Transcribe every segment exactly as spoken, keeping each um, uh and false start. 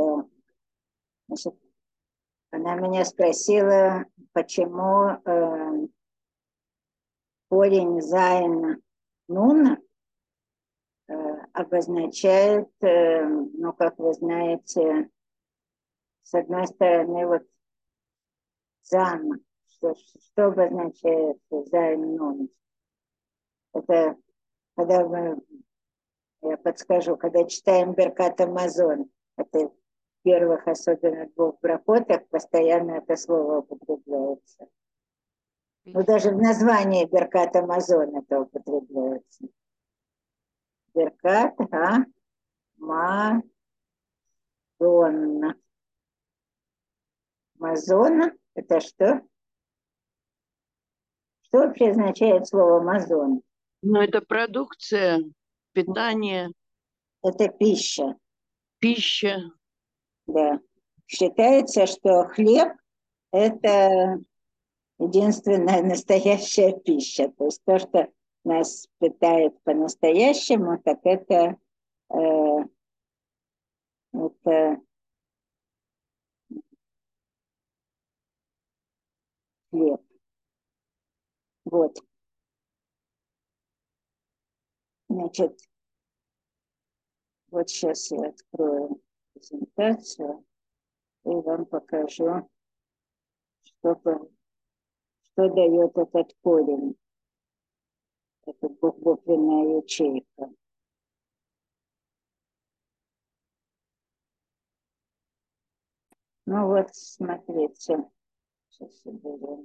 Да. Значит, она меня спросила, почему э, корень зайн нун э, обозначает, э, ну, как вы знаете, с одной стороны, вот зан, что, что обозначает зайн нун? Это когда мы, я подскажу, когда читаем Беркат Амазон, это в первых, особенно двух брахотах, постоянно это слово употребляется. Ну, даже в названии Беркат Амазон это употребляется. Беркат Амазон. Мазон – это что? Что вообще означает слово мазон? Ну, это продукция, питание, Это пища. пища. Да. Считается, что хлеб – это единственная настоящая пища. То есть то, что нас питает по-настоящему, так это, э, это хлеб. Вот. Значит, вот сейчас я открою презентацию и вам покажу, что, что дает этот корень, эта буквенная ячейка. Ну вот, смотрите, сейчас уберем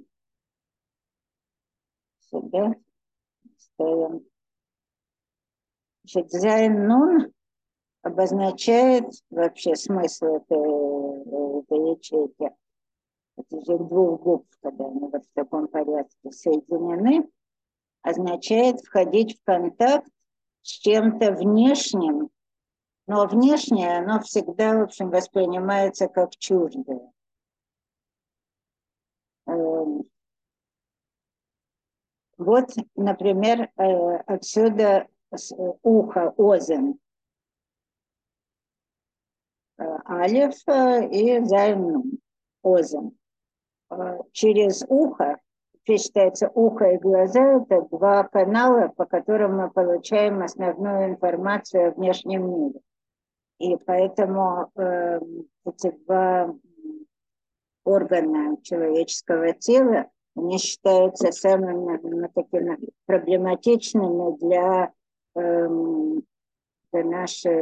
сюда, ставим. Значит, зайн нун обозначает вообще смысл этой, этой ячейки. Это же двух букв, когда они вот в таком порядке соединены, означает входить в контакт с чем-то внешним, но внешнее, оно всегда, в общем, воспринимается как чуждое. Вот, например, отсюда ухо, озен, алиф и зайн, озен. Через ухо, считается, ухо и глаза – это два канала, по которым мы получаем основную информацию о внешнем мире. И поэтому э, эти два органа человеческого тела, они считаются самыми ну, такими проблематичными для, э, для, нашей,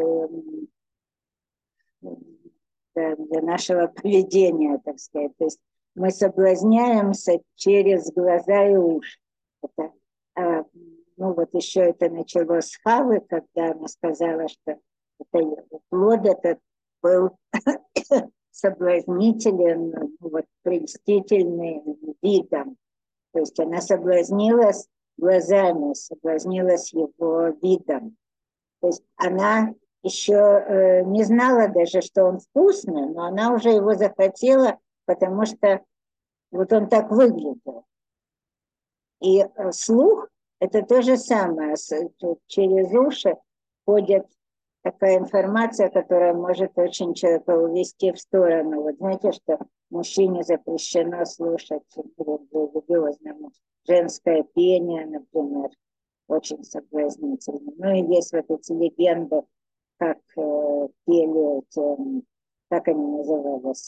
для, для нашего поведения, так сказать. То есть мы соблазняемся через глаза и уши. Это, э, ну вот еще это началось с Хавы, когда она сказала, что это, плод этот был соблазнителен, вот, прельстительный видом. То есть она соблазнилась глазами, соблазнилась его видом. То есть она еще э, не знала даже, что он вкусный, но она уже его захотела, потому что вот он так выглядел. И э, слух – это то же самое. Через уши ходит такая информация, которая может очень человека увести в сторону. Вот знаете, что мужчине запрещено слушать религиозному женское пение, например, очень соблазнительно. Ну и есть вот эти легенды, как э, пели эти, как они назывались,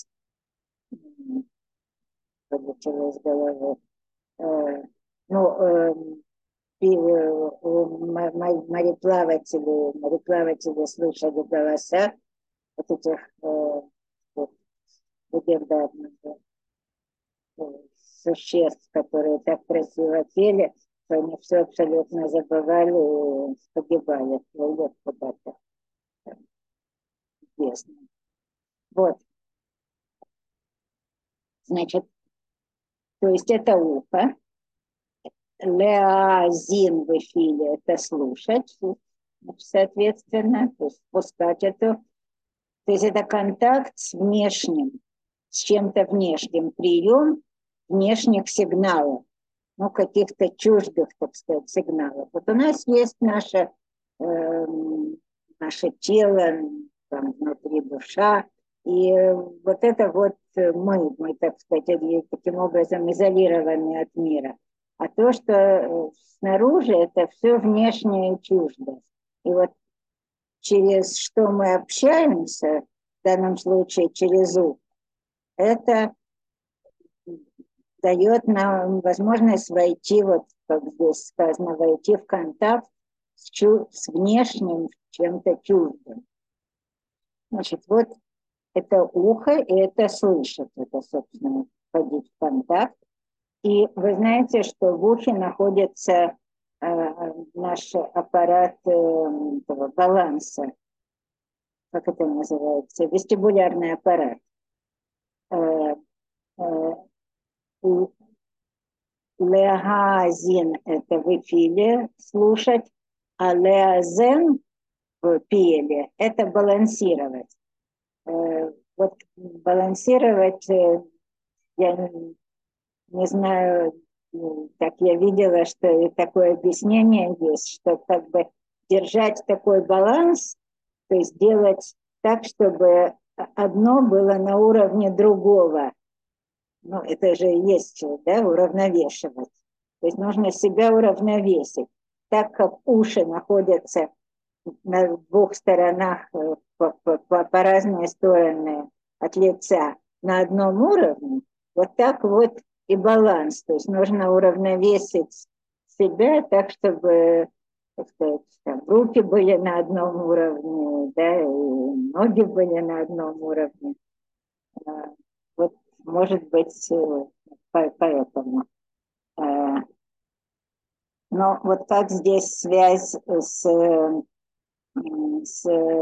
вылетело из головы. Э, ну, э, мореплаватели, мореплаватели слышали голоса вот этих э, вот, легендарных э, существ, которые так красиво пели, что они все абсолютно забывали и погибали, плывут куда-то в бездну. Вот. Значит, то есть это ухо. Леазин в эфире – это слушать, соответственно, то есть пускать эту. То есть это контакт с внешним, с чем-то внешним, прием внешних сигналов, ну, каких-то чуждых, так сказать, сигналов. Вот у нас есть наше, э, наше тело, там внутри душа, И вот это вот мы, мы, так сказать, таким образом изолированы от мира. А то, что снаружи, это все внешнее и чуждо. И вот через что мы общаемся, в данном случае через ум, это дает нам возможность войти, вот как здесь сказано, войти в контакт с, чу- с внешним чем-то чуждым. Значит, вот это ухо, и это слышит, это, собственно, входить в контакт. И вы знаете, что в ухе находится э, наш аппарат э, этого баланса, как это называется, вестибулярный аппарат. Э, э, Леазин – это в эфире слушать, а леазен в пеле – это балансировать. Э, Вот балансировать, э, я не, не знаю, ну, так я видела, что и такое объяснение есть, что как бы держать такой баланс, то есть делать так, чтобы одно было на уровне другого. Ну, это же и есть, да, уравновешивать. То есть нужно себя уравновесить. Так как уши находятся на двух сторонах, э, по, по, по, по разные стороны от лица на одном уровне, вот так вот и баланс. То есть нужно уравновесить себя так, чтобы, так сказать, там, руки были на одном уровне, да, и ноги были на одном уровне. А, Вот, может быть, э, по- поэтому. Э, Но вот как здесь связь с, э, с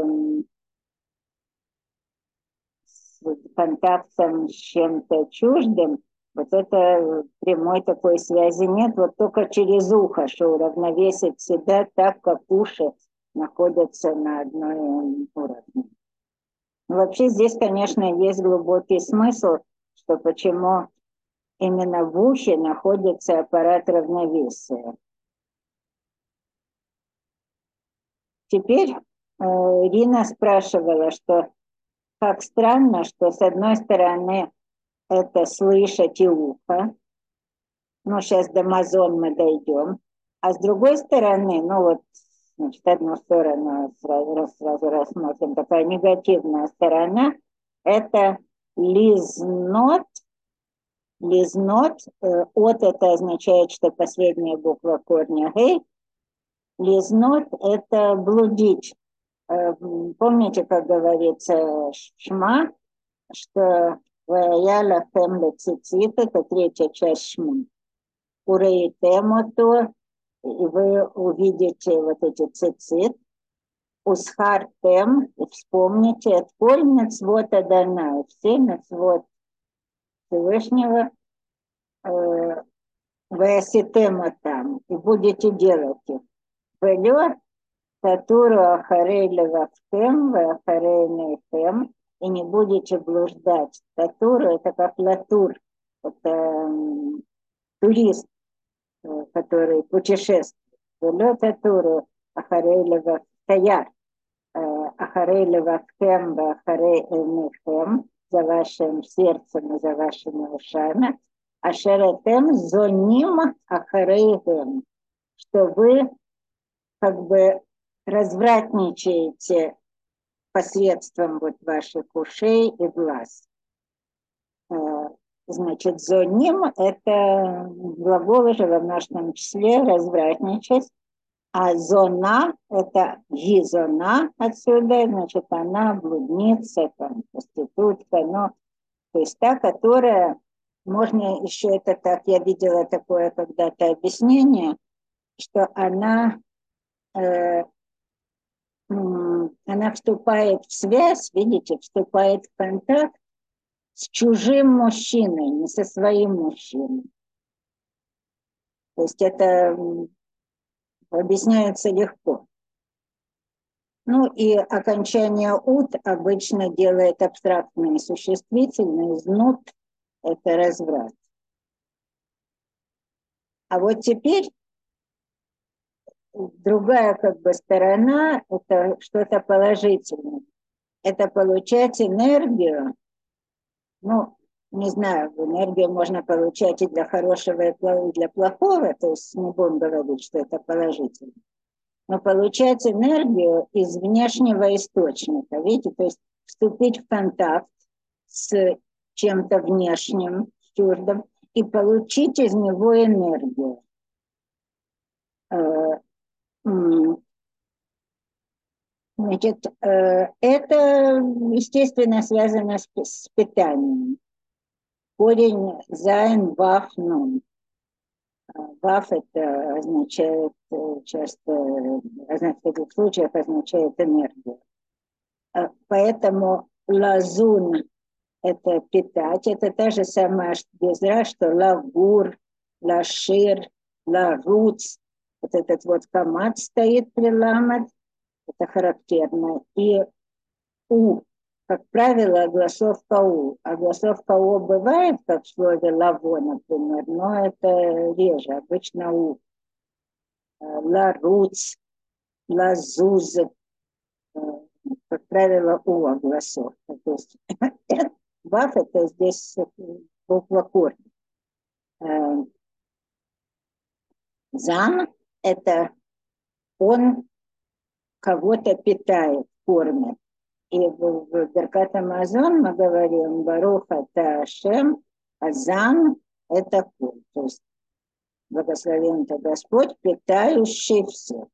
с контактом с чем-то чуждым, вот это прямой такой связи нет, вот только через ухо, что уравновесить себя так, как уши находятся на одной уровне. Но вообще здесь, конечно, есть глубокий смысл, что почему именно в ухе находится аппарат равновесия. Теперь э, Ирина спрашивала, что как странно, что с одной стороны это слышать и ухо, ну, сейчас до Амазон мы дойдем, а с другой стороны, ну вот, значит, одну сторону сразу, сразу рассмотрим, такая негативная сторона, это лизнот, лизнот, э, от это означает, что последняя буква корня гей, лизнот это блудить. Э, Помните, как говорится, шма, что ваяла фемле цицит, это третья часть шма. Урейтемо то, и вы увидите вот эти цицит. Усхартем, и вспомните, от коль мецвот Адонай, все мецвот Всевышнего, э, ваяситема там, и будете делать их. Велет, Татуру ахарей левахтем, вахарей нейхем, и не будете блуждать. Татуру это как латур, это м, турист, э, который путешествует. Велет Татуру ахарей левахтаяр, э, ахарей левахтем, вахарей нейхем, за вашим сердцем и за вашими ушами, ашеретем зоним ахарейхем, что вы как бы развратничаете посредством вот ваших ушей и глаз. Значит, зоним – это глагол уже во множественном числе, развратничать, а зона – это гизона отсюда, значит, она блудница, там, проститутка, ну, то есть та, которая, можно еще это так, я видела такое когда-то объяснение, что она э, она вступает в связь, видите, вступает в контакт с чужим мужчиной, не со своим мужчиной. То есть это объясняется легко. Ну и окончание «ут» обычно делает абстрактные существительные, «знут» – это разврат. А вот теперь другая как бы сторона – это что-то положительное. это получать энергию, ну, не знаю, энергию можно получать и для хорошего, и для плохого, то есть не будем говорить, что это положительно. Но получать энергию из внешнего источника, видите, то есть вступить в контакт с чем-то внешним, с чуждым, и получить из него энергию. Значит, это, естественно, связано с, с питанием. Корень зайн, ваф, нун. Ваф это означает часто, в таких случаях означает энергию. Поэтому лазун это питать, это та же самая безра, что лагур, лашир, ларуц. Вот этот вот камат стоит при ламад, это характерно. И у, как правило, огласовка у. Огласовка у бывает, как в слове лаво, например, но это реже, обычно у. Ларуц, лазуз, как правило, у огласовка. То есть ваф это здесь буква корня. Зам это он кого-то питает, кормит. И в, в Беркат Амазон мы говорим Барух ата Ашем, а Зам это куль. То есть благословен ты Господь, питающий всех.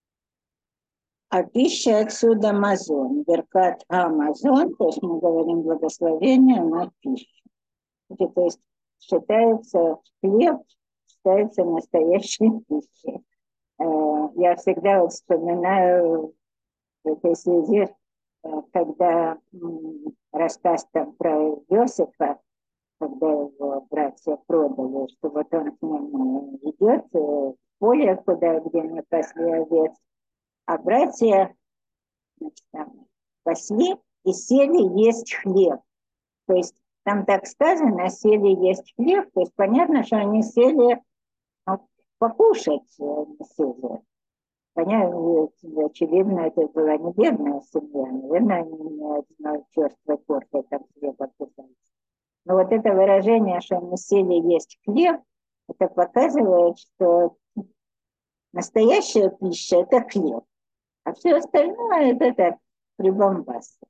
А пища отсюда Мазон. Беркат Амазон, то есть мы говорим благословение на пищу. То есть считается хлеб, считается настоящей пищей. Я всегда вот вспоминаю в этой связи, когда рассказ там про Иосифа, когда его братья продали, что вот он к ним идет в поле, куда, где мы пасли овец, а братья, значит, там пасли и сели есть хлеб. То есть там так сказано, сели есть хлеб, то есть понятно, что они сели, ну, покушать, они сели. Понятно, очевидно, это была не бедная семья. Наверное, они не одной черствой порции там хлеба кусались. Но вот это выражение, что они сели есть хлеб, это показывает, что настоящая пища – это хлеб. А все остальное – это так, прибамбасы.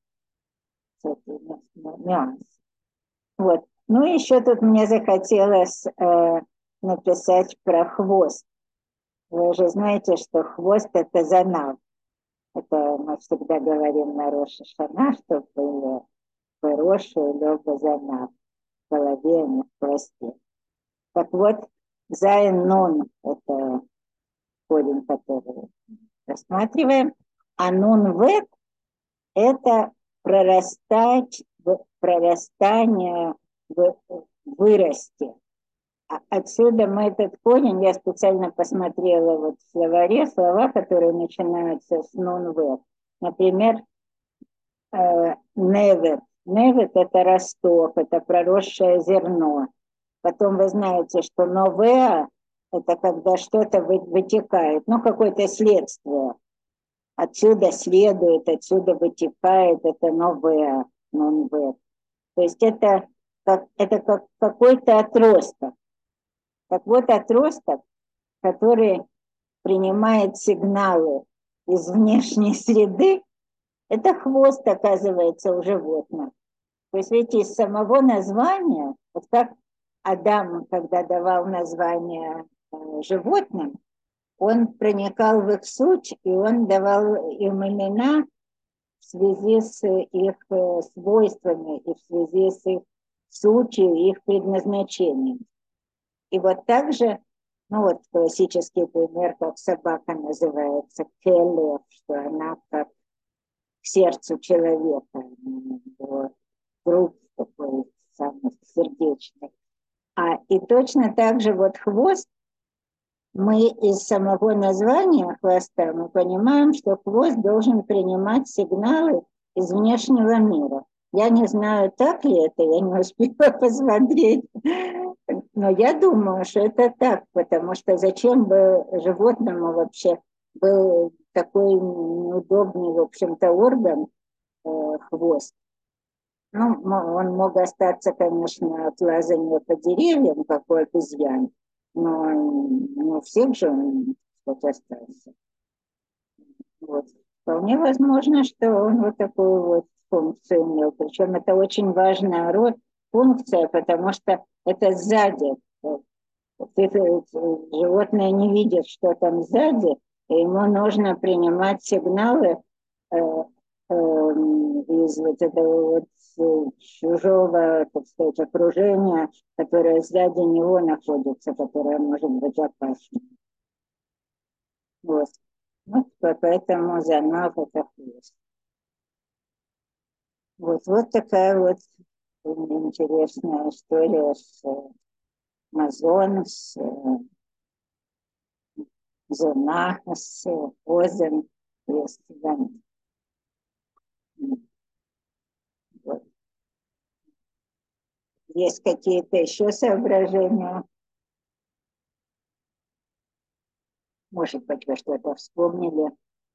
Нюанс. Вот. Ну, еще тут мне захотелось э, написать про хвост. Вы уже знаете, что хвост – это занав. Это мы всегда говорим на Рош ха-Шана, что было хорошее, лёга занав в голове, а не в хвосте. Так вот, зайн нун – это корень, который рассматриваем, а нун вет – это прорастать, прорастание, вырасти. Отсюда мы этот корень, я специально посмотрела вот в словаре, слова, которые начинаются с нун-вет. Например, э, невет. Невет – это росток, это проросшее зерно. Потом вы знаете, что новеа – это когда что-то вытекает, ну, какое-то следствие. Отсюда следует, отсюда вытекает, это новеа, нун-вет. То есть это, как, это как какой-то отросток. Так вот, отросток, который принимает сигналы из внешней среды, это хвост, оказывается, у животных. То есть, видите, из самого названия, вот как Адам, когда давал название э, животным, он проникал в их суть, и он давал им имена в связи с их э, свойствами и в связи с их сутью и их предназначением. И вот так же, ну вот классический пример, как собака называется келев, что она как к сердцу человека, его круг такой самый сердечный. А и точно так же вот хвост, мы из самого названия хвоста, мы понимаем, что хвост должен принимать сигналы из внешнего мира. Я не знаю, так ли это, я не успела посмотреть, но я думаю, что это так, потому что зачем бы животному вообще был такой неудобный, в общем-то, орган, э, хвост. Ну, он мог остаться, конечно, от лазания по деревьям, как у обезьян, но не у всех же он хоть остался. Вот. Вполне возможно, что он вот такую вот функцию имел. Причем это очень важная роль, функция, потому что это сзади. Животное не видит, что там сзади, и ему нужно принимать сигналы э, э, из вот этого вот э, чужого, так сказать, окружения, которое сзади него находится, которое может быть опасно. Вот. Вот поэтому занав это хвост. Вот, вот такая вот интересная история с Амазон, с Зона, с Озен, есть, да. Вот. Есть какие-то еще соображения? Может быть, вы что-то вспомнили?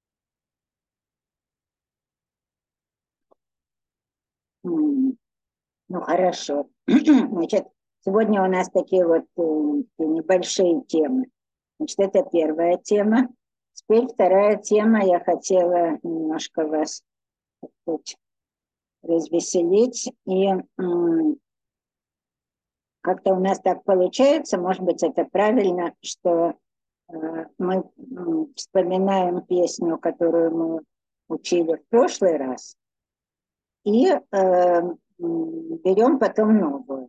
М, Ну, хорошо. Значит, сегодня у нас такие вот э, небольшие темы. Значит, это первая тема. Теперь вторая тема. Я хотела немножко вас тут развеселить. И м, как-то у нас так получается, может быть, это правильно, что э, мы м, вспоминаем песню, которую мы учили в прошлый раз, и э, м, берем потом новую.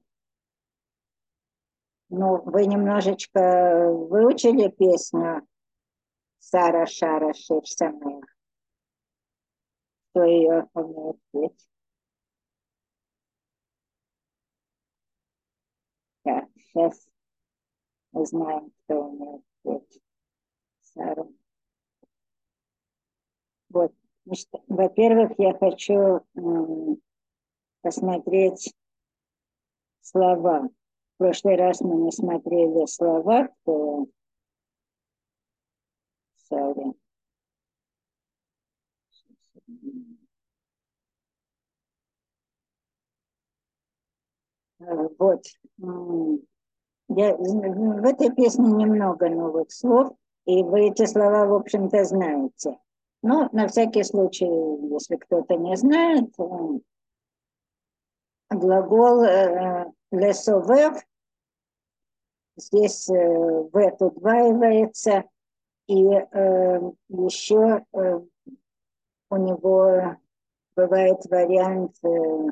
Ну, вы немножечко выучили песню Сара Шара Шир Самех, кто ее умеет петь? Да, сейчас узнаем, кто умеет петь Сару. Вот. Значит, во-первых, я хочу м, посмотреть слова. В прошлый раз мы не смотрели слова, кто Саре. Вот. Я, в этой песне немного новых слов, и вы эти слова, в общем-то, знаете. Но на всякий случай, если кто-то не знает, глагол э, лесовев, здесь э, в удваивается, и э, еще э, у него бывает вариант, э,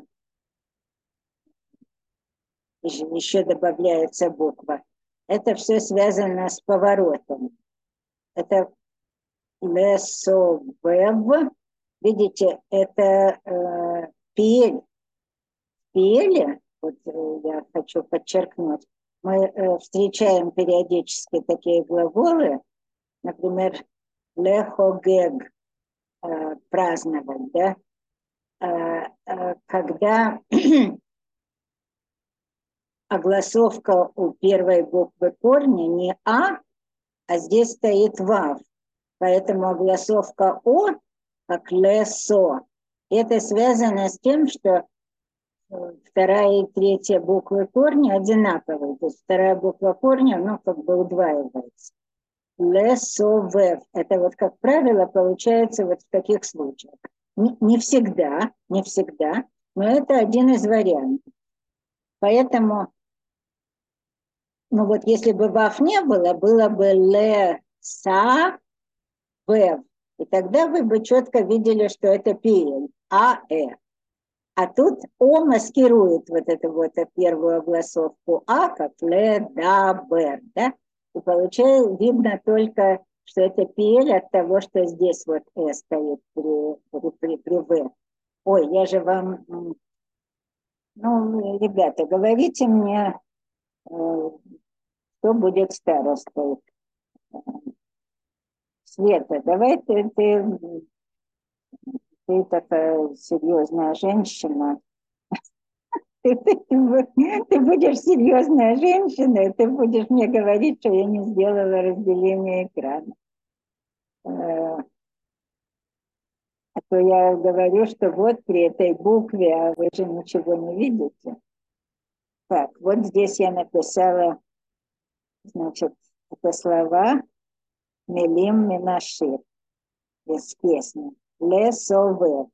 еще добавляется буква. Это все связано с поворотом. Это лесовев. Видите, это э, пель. Пели, вот э, я хочу подчеркнуть, мы э, встречаем периодически такие глаголы, например, лехогег, э, праздновать, да, э, э, когда огласовка у первой буквы корня не А, а здесь стоит Вав. Поэтому огласовка О, как лесо, это связано с тем, что вторая и третья буквы корня одинаковые. То есть вторая буква корня, ну, как бы удваивается. Лесовев. Это вот, как правило, получается вот в таких случаях. Не, не всегда, не всегда, но это один из вариантов. Поэтому, ну вот если бы вав не было, было бы ле-са, вев. И тогда вы бы четко видели, что это пиель, а-э. А тут О маскирует вот эту вот первую огласовку А, как ле, да, бер, да? И получается, видно только, что это пель от того, что здесь вот Э стоит при, при, при, при В. Ой, я же вам... Ну, ребята, говорите мне, э, кто будет старостой. Света, давай ты, ты, ты такая серьезная женщина. Ты, ты, ты будешь серьезная женщина, и ты будешь мне говорить, что я не сделала разделение экрана. А то я говорю, что вот при этой букве, а вы же ничего не видите. Так, вот здесь я написала, значит, это слова Мелим Минашир из песни. Лесове.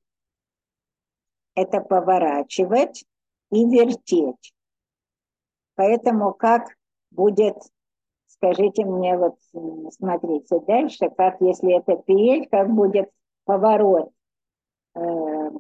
Это поворачивать и вертеть. Поэтому как будет, скажите мне, вот смотрите дальше, как если это пиель, как будет поворот. Э,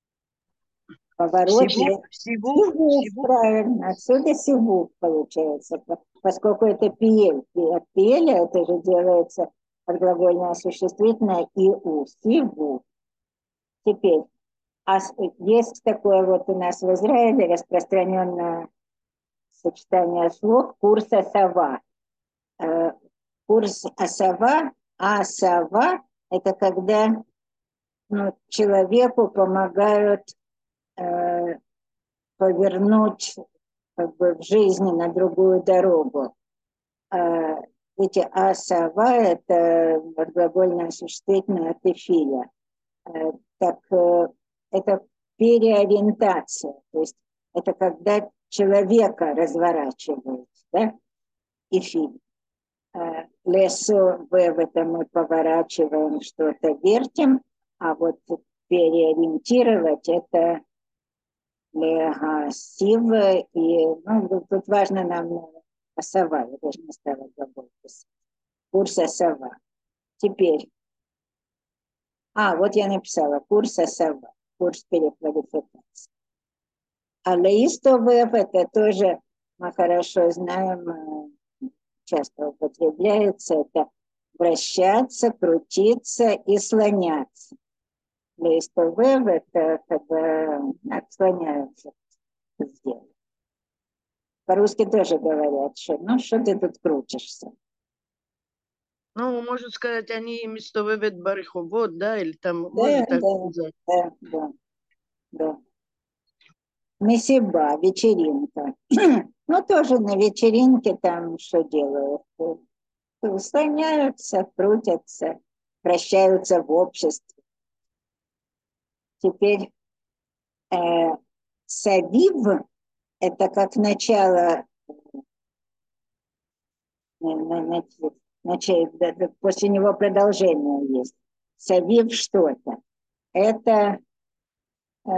поворот. Сивув, сивув, Сивув, сивув. правильно. Отсюда сивув получается, поскольку это пиель. И от пиеля это же делается от глагольное существительное и у. Сивув. Теперь, а есть такое вот у нас в Израиле распространенное сочетание слов курс осова. Э, Курс осова, а осова это когда ну, человеку помогают э, повернуть как бы, в жизни на другую дорогу. А, эти осова это глагольное существительное от эфиля. Э, так э, это переориентация, то есть это когда человека разворачивают, да, эфир. Лесу в это мы поворачиваем, что-то вертим, а вот переориентировать это легасив, и ну, тут важно нам осова, я даже не стала глагол писать. Курс осова. Теперь, а, вот я написала, курс осова, курс переквалификации. А леистовев это тоже мы хорошо знаем, часто употребляется, это вращаться, крутиться и слоняться. Леистовев это когда отслоняются сделать. По-русски тоже говорят, что ну что ты тут крутишься. Ну, можно сказать, они местовывают бариховод, да, или там, Да, можно так да, сказать. да, да, да. Месиба, вечеринка. Ну, тоже на вечеринке там что делают? Слоняются, крутятся, вращаются в обществе. Теперь э, савив – это как начало, начало, после него продолжение есть. Савив что-то. Это э,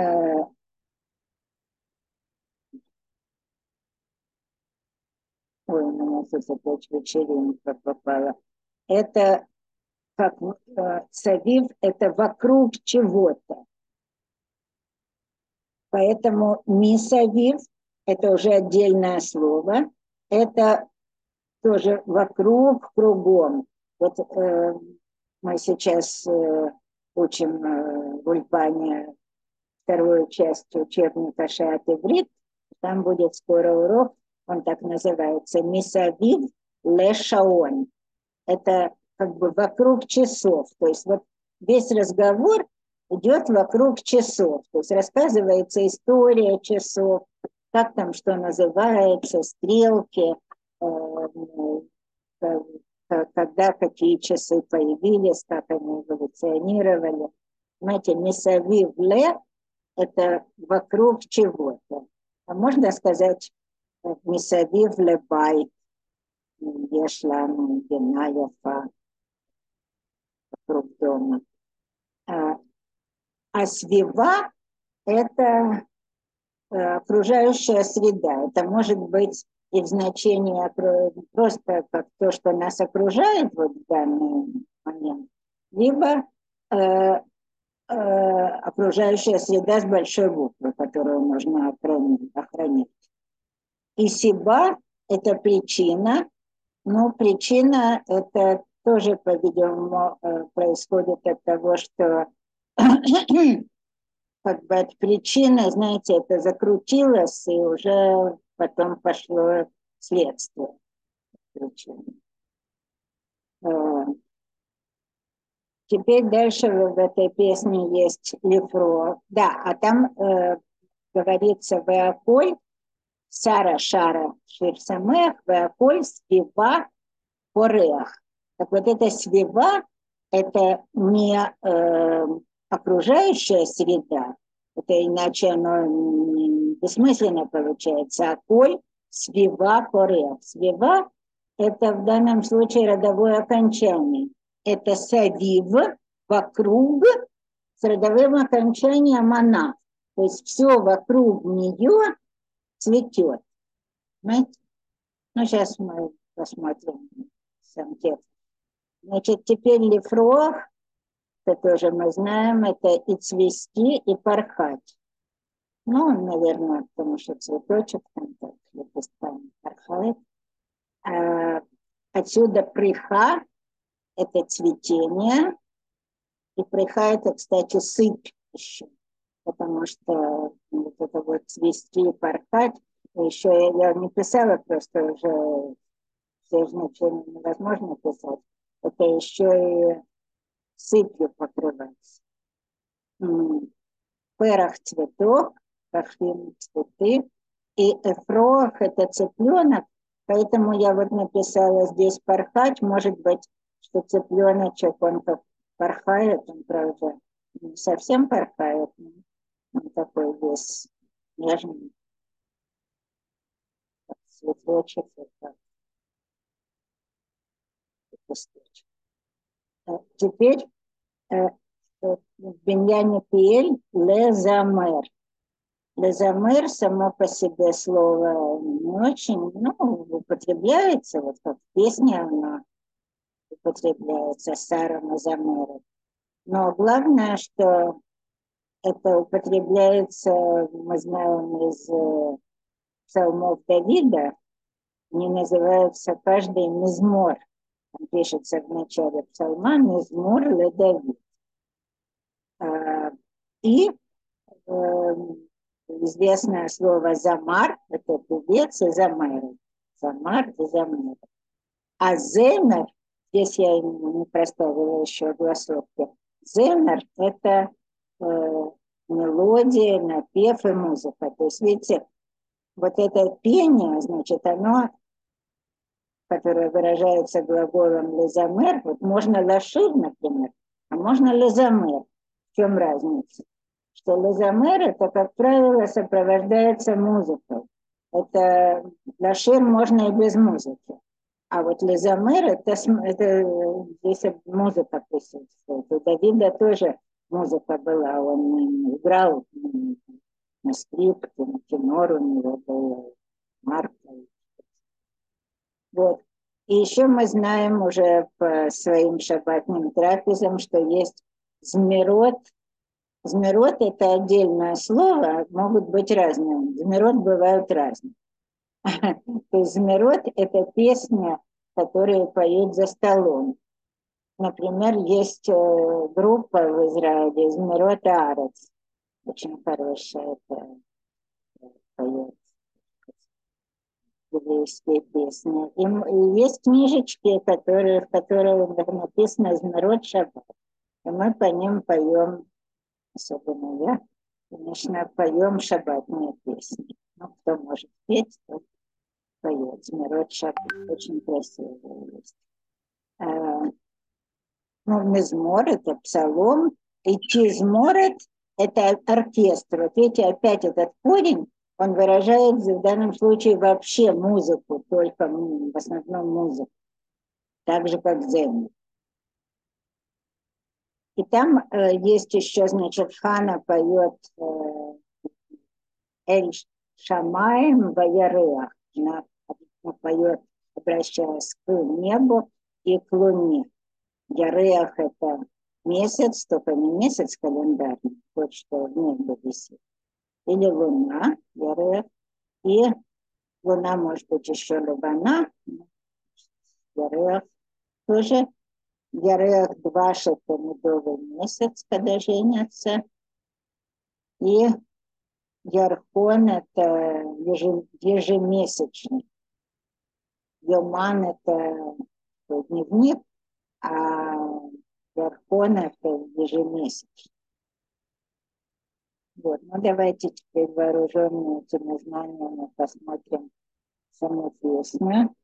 ой, у меня тут опять вечеринка попала. Это как э, савив – это вокруг чего-то. Поэтому мисавив – это уже отдельное слово. Это тоже вокруг, кругом. Вот э, мы сейчас э, учим э, в Ульпане вторую часть учебника Шаат Иврит. Там будет скоро урок, он так называется, Мисавив Лешаон. Это как бы вокруг часов. То есть вот весь разговор идет вокруг часов. То есть рассказывается история часов, как там что называется, стрелки, когда какие часы появились, как они эволюционировали. Знаете, мисавив ле – это вокруг чего-то. А можно сказать мисавив ле бай, ешлану генаева, вокруг дома. А, а свива – это окружающая среда. Это может быть и в значении просто как то, что нас окружает вот в данный момент, либо э, э, окружающая среда с большой буквы, которую можно охранить. охранить. И сиба – это причина, но причина это тоже, по-видимому, происходит от того, что как бы от причины, знаете, это закрутилось, и уже потом пошло следствие причины. Теперь дальше в этой песне есть лифро. Да, а там э, говорится «Веаколь», «Сара Шара Ширсамех», «Веаколь», «Свива», «Порех». Так вот это «свива» это не э, окружающая среда, это иначе оно бессмысленно получается, а коль свива порев. Свива – это в данном случае родовое окончание. Это савив, вокруг, с родовым окончанием она. То есть все вокруг нее цветет. Понимаете? Ну, сейчас мы посмотрим сам текст. Значит, теперь лифрох, это тоже мы знаем, это и цвести, и порхать. Ну, наверное, потому что цветочек там так лепестками порхает. А, отсюда прыха – это цветение, и прыха – это, кстати, сыпь еще, потому что вот это вот цвести и порхать, еще я, я не писала, просто уже все значения невозможно писать, это еще и сыпью покрывается. Перах цветок, пахвим цветы, и эфрох это цыпленок, поэтому я вот написала здесь порхать, может быть, что цыпленочек, он как порхает, он, правда, не совсем порхает, но он такой весь нежный, как цветочек, как листочек. Теперь в Биньяне Пиэль лезамер. Лезамер само по себе слово не очень, ну, употребляется, вот как в песне оно употребляется, Сара Мазамера. Но главное, что это употребляется, мы знаем из псалмов Давида, они называются каждый мизмор. Там пишется в начале псалма мизмор ле Давид. И известное слово замар, это певец и замер. Замар и замер. А земер, здесь я не проставила еще гласовки, земер это э, мелодия, напев и музыка. То есть, видите, вот это пение, значит, оно, которое выражается глаголом лезамер, вот можно лашир, например, а можно лезамер. В чем разница? Что лезамер это, как правило, сопровождается музыкой. Это лашир можно и без музыки. А вот лезамер это, это здесь музыка присутствует. У Давида тоже музыка была. Он играл на скрипке, на тенор у него был марка. Вот. И еще мы знаем уже по своим шаббатным трапезам, что есть змирот. Змирот – это отдельное слово, могут быть разные. Змирот бывают разные. То есть змирот – это песня, которые поют за столом. Например, есть группа в Израиле «Змирот Аарец». Очень хорошая это поет еврейские песни. И, и есть книжечки, которые, в которых написано «Змирот Шаббат». И мы по ним поем, особенно я, конечно, поем шаббатные песни. Ну, кто может петь, то поет. Змирот Шаббат. Очень красивые есть. Ну, мизмор – это псалом, и чизморет – это оркестр. Вот видите, опять этот корень, он выражает в данном случае вообще музыку, только в основном музыку, так же, как дзен. И там э, есть еще, значит, Хана поет э, Эль Шамаем Ваяреах. Она, она поет, обращаясь к небу и к луне. Яреах – это месяц, только не месяц календарный, тот, что в небе висит. Или луна, Яреах. И луна может быть еще Левана, Яреах. Тоже Яреах Дваш – это медовый месяц, когда женятся. И Ярхон – это ежемесячный. Йоман – это дневник, а Ярхон – это ежемесячный. Вот. Ну, давайте теперь вооруженные этими знаниями посмотрим саму песню.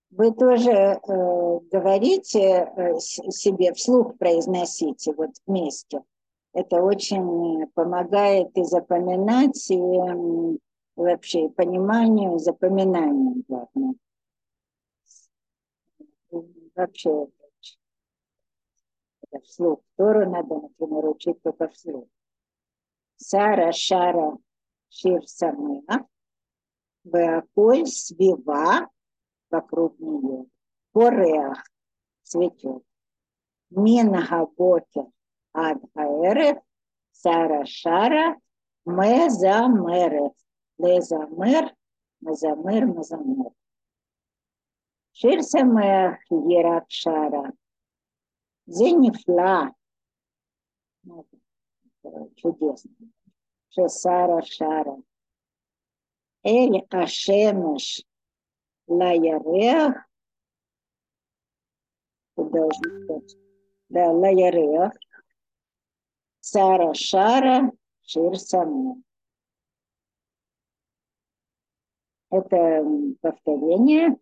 Вы тоже э, говорите э, себе, вслух произносите вот вместе. Это очень помогает и запоминать, и э, вообще и пониманию, и запоминанию, главное. Вообще это вслух. Тору надо, например, учить только вслух. Сара, Шара, Шир, Самеа, Беаколь, Свива, вокруг нее. Пореах, цветет. Минга Бокер, Ад Хаэрет, Сара, Шара, Мезамерет. Лезамер, Мезамер, Мезамер. Шир, Самеах, Ерак, Шара. Зенифла. Чудесно. Шесара, Шара. Эль Ашемеш Лаярех, художник, да, Лаярех, Сара Шара, Шир Саме. Это повторение.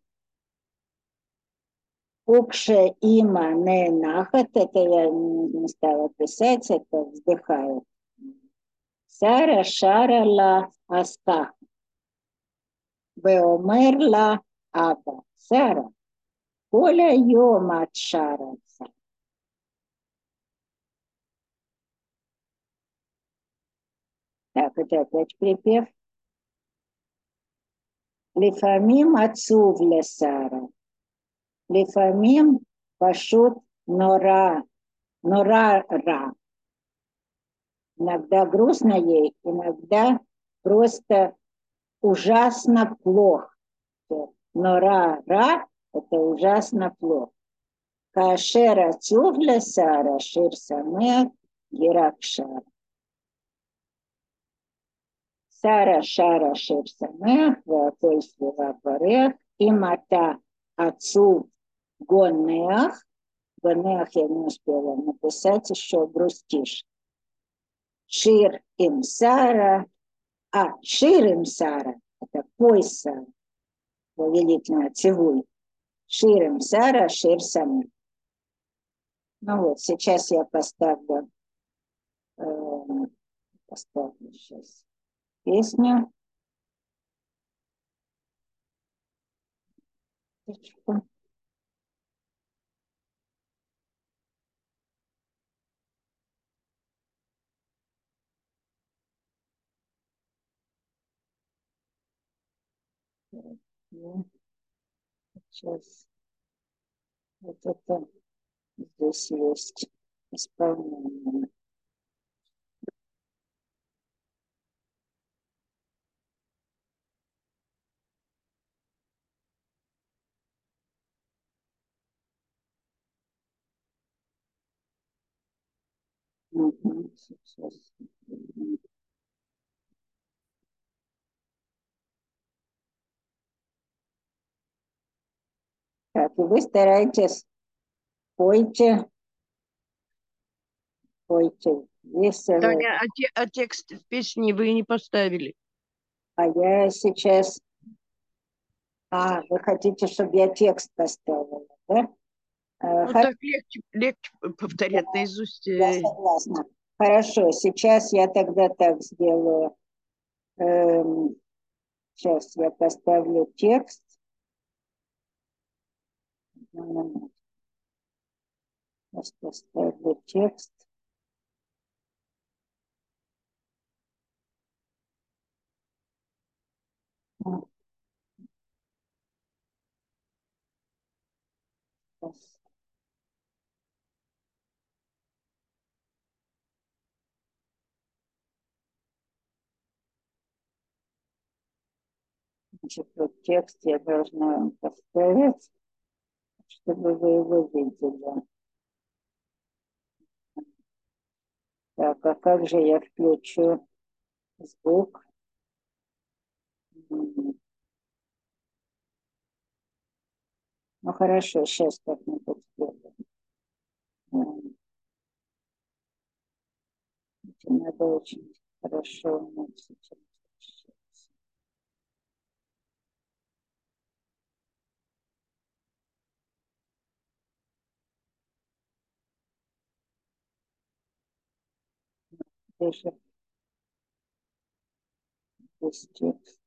Укше има не нахат, это я не стала писать, это вздыхаю. Сара Шара ла Асках. Беомер ла Аба. Сара. Коля йома от Шара. Так, это опять припев. Лифамим עצוב לשרה. לפעמים פשוט נורא, נורא ра. Иногда грустно ей, иногда просто ужасно плохо. Нора ра – это ужасно плохо. Кашер עצוב לשרה, שיר שמח, ירק שרה. Сара Шара Шир Самех, והכל סביבה פורח, אם אתה עצוב гонеах, гонеах я не успела написать, еще грустишь. Шир им Сара, а Шир им Сара, это пой Сара, повелительно цивуй. Шир им Сара, Шир Самех. Ну вот, сейчас я поставлю, э, поставлю сейчас песню. Сейчас вот это здесь есть исполнение. Угу, сейчас. Так, и вы стараетесь, пойте, пойте весело. Таня, а, те, а текст песни вы не поставили? А я сейчас... А, вы хотите, чтобы я текст поставила, да? Ну, Хорошо, так легче, легче повторять наизусть. я э, согласна. Хорошо, сейчас я тогда так сделаю. Эм, сейчас я поставлю текст. Сейчас поставлю текст. Сейчас. Значит, вот текст я должна поставить, чтобы вы его видели. Так, а как же я включу звук? М, Ну хорошо, сейчас как-нибудь сделаем. М, это надо очень хорошо уметь сейчас. пишет здесь текст.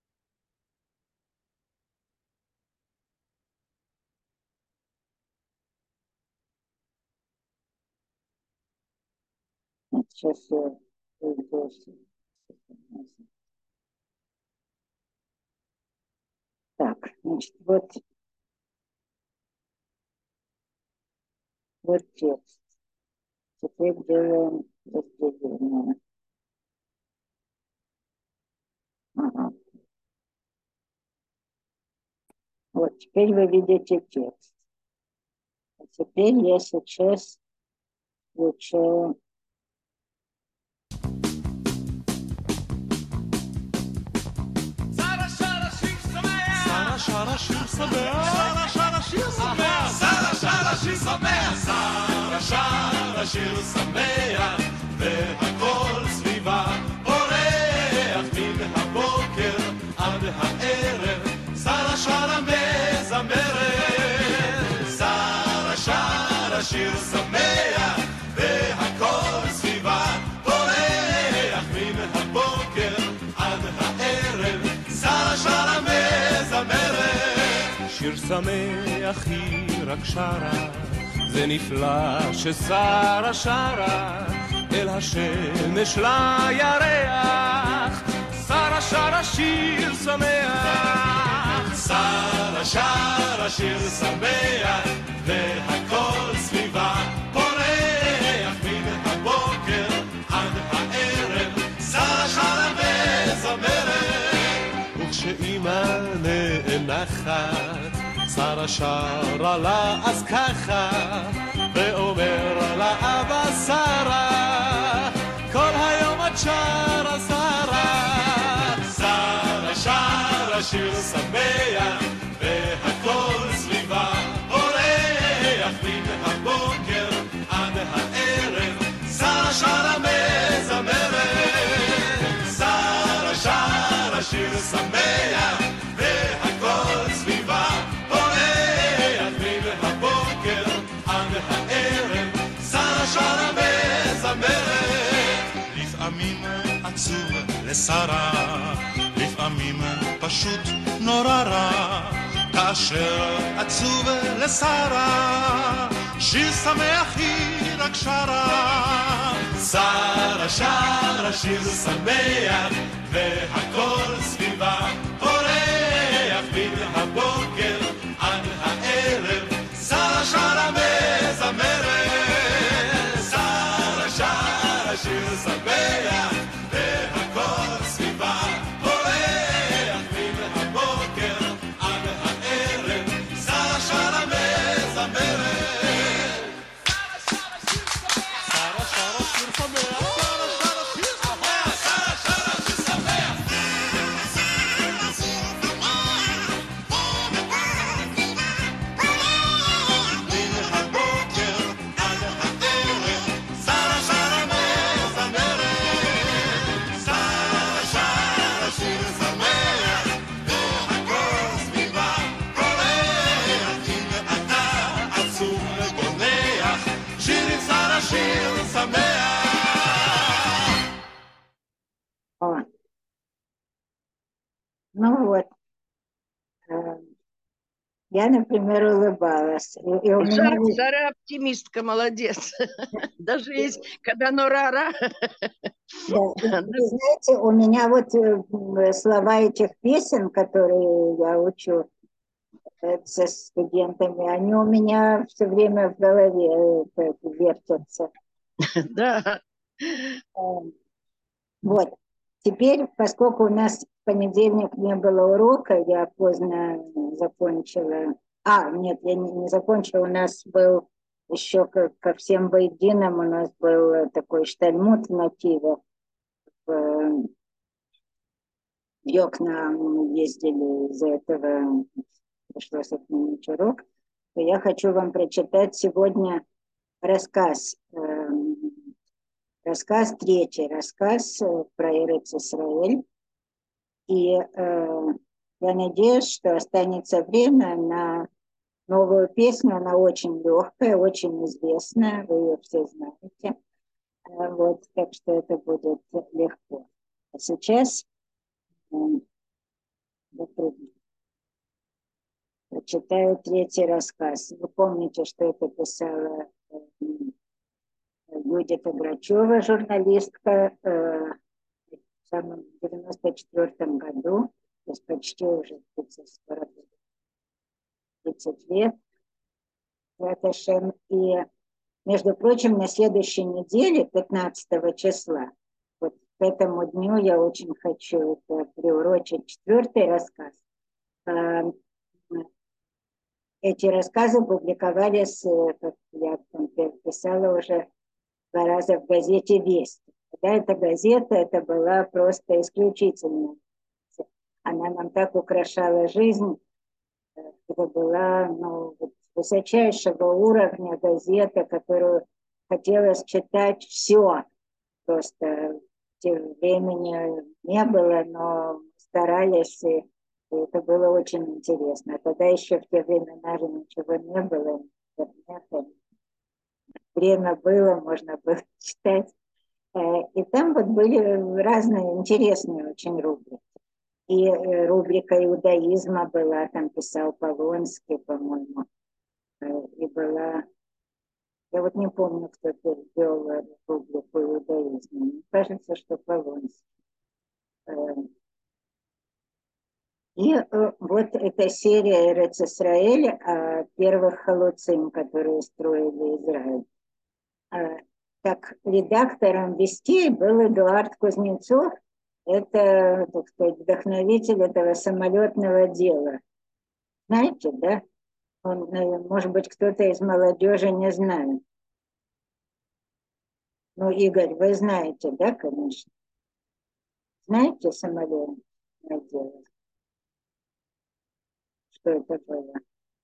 Сейчас я уйду. Так, значит, вот, вот текст. Теперь делаем разделение. Ага. Вот, теперь вы видите текст. А теперь я сейчас включаю. שרה שיר שמח, שרה שרה שיר שמח, שרה שרה שיר שמח, שרה שרה שיר שמח, והכל סביבה פורח מן הבוקר עד הערב, שרה שרה מזמרת, שרה שרה שיר שמח, והכל סביבה פורח מן הבוקר עד הערב, שרה שרה מזמרת. שיר שמח היא רק שרה, זה נפלא ששרה שרה אל השמש לירח, שרה שרה שיר שמח, שרה שרה שיר שמח, והכל סביבה פורח מן הבוקר עד הערב, שרה שרה מזמרת. וכשאימא נאנחת שרה שרה לה אז ככה, ואומר לה אבא שרה, כל היום את שרה שרה, שרה שרה שיר שמח, והכל סביבה פורח מן הבוקר עד הערב, שרה שרה מזמרת, שרה שרה שיר שמח, והכל סביבה פורח מן הבוקר עד הערב, שרה שרה מזמרת. לפעמים עצוב לשרה, לפעמים פשוט נורא רע, כאשר עצוב לשרה, שיר שמח היא רק שרה, שרה שרה שיר שמח, והכל סביבה פורח מן הבוקר עד הערב, שרה שרה מזמרת, שרה שרה שיר שמח, והכל סביבה פורח מן הבוקר עד הערב, שרה שרה מזמרת, שרה שרה שיר שמח, שרה שרה שיר שמח, שרה שרה שיר שמח. О. Ну вот, э, я, например, улыбалась. И, и у меня Сара, есть- Сара оптимистка, молодец. Даже есть, когда нора-ра. да, и, и знаете, у меня вот э, м, слова этих песен, которые я учу э, со студентами, они у меня все время в голове э, так вертятся. Да. Э, Вот. Теперь, поскольку у нас в понедельник не было урока, я поздно закончила. А, нет, я не, не закончила. У нас был еще ко, ко всем воединым, у нас был э, такой штальмут в Нативе. В, э, в Йокна мы ездили, из-за этого пришлось отменить урок. И я хочу вам прочитать сегодня рассказ. э, Рассказ, третий рассказ э, про Эрец-Исраэль. И э, я надеюсь, что останется время на новую песню. Она очень легкая, очень известная, вы ее все знаете. Вот, так что это будет легко. А сейчас читаю третий рассказ. Вы помните, что это писала Юдита Грачева, журналистка, в самом девяносто четвёртом году, то есть почти уже тридцать лет, и, между прочим, на следующей неделе, пятнадцатого числа, вот к этому дню я очень хочу это приурочить четвертый рассказ. Эти рассказы публиковались, как я писала уже два раза в газете «Весть». Когда эта газета, это была просто исключительная. Она нам так украшала жизнь. Это была, ну, высочайшего уровня газета, которую хотелось читать все. Просто тем времени не было, но старались, и это было очень интересно. Тогда еще в те времена же ничего не было, интернета. Время было, можно было читать. И там вот были разные интересные очень рубрики. И рубрика иудаизма была, там писал Полонский, по-моему. И была... Я вот не помню, кто вел рубрику иудаизма. Мне кажется, что Полонский. И вот эта серия «Эрец Исраэль» о первых халуцим, которые строили Израиль. Так, редактором «Вестей» был Эдуард Кузнецов. Это, так сказать, вдохновитель этого самолетного дела. Знаете, да? Он, может быть, кто-то из молодежи не знает. Ну, Игорь, вы знаете, да, конечно? Знаете самолетное дело? Что это было?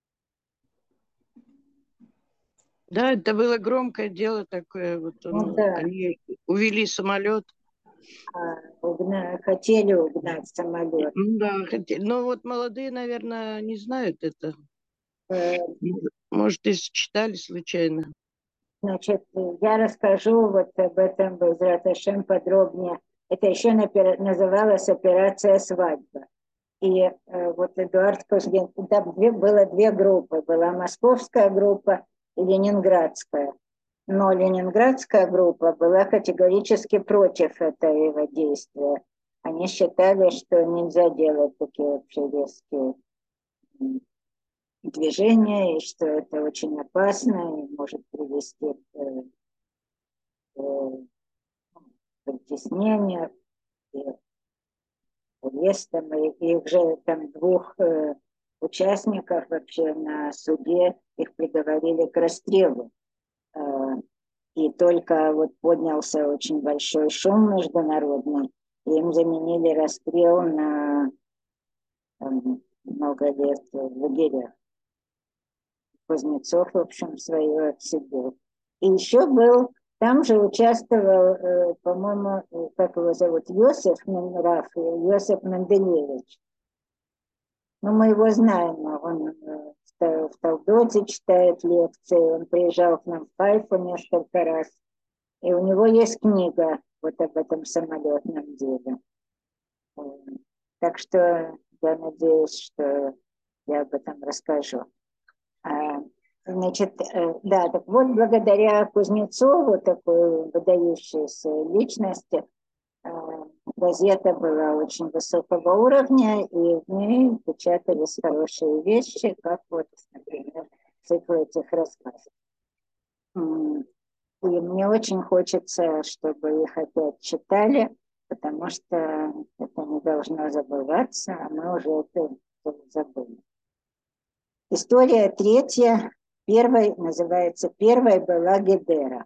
Да, это было громкое дело такое. Вот Ну, он, да. они увели самолет. А, угна... Хотели угнать самолет. Да, хотели. Но вот молодые, наверное, не знают это. Э... Может, и читали случайно. Значит, я расскажу вот об этом Безрат Ашем подробнее. Это еще называлась «Операция свадьба». И э, вот Эдуард Кузьмин, там две, было две группы. Была московская группа и ленинградская. Но ленинградская группа была категорически против этого действия. Они считали, что нельзя делать такие вообще резкие движения, и что это очень опасно и может привести к, к притеснению и арестам. И их же там двух э, участников вообще на суде, их приговорили к расстрелу. Э, и только вот поднялся очень большой шум международный, и им заменили расстрел на там, много лет в лагерях. Кузнецов, в общем, свое отсидел. И еще был, там же участвовал, э, по-моему, как его зовут, Йосиф Менраф, Йосиф Менделевич. Ну, мы его знаем, он э, в Талдоте читает лекции, он приезжал к нам в Хайфу несколько раз. И у него есть книга вот об этом самолетном деле. Так что я надеюсь, что я об этом расскажу. Значит, да, так вот, благодаря Кузнецову, такой выдающейся личности, газета была очень высокого уровня, и в ней печатались хорошие вещи, как вот, например, цикл этих рассказов. И мне очень хочется, чтобы их опять читали, потому что это не должно забываться, а мы уже это забыли. История третья, первой называется «Первой была Гедера».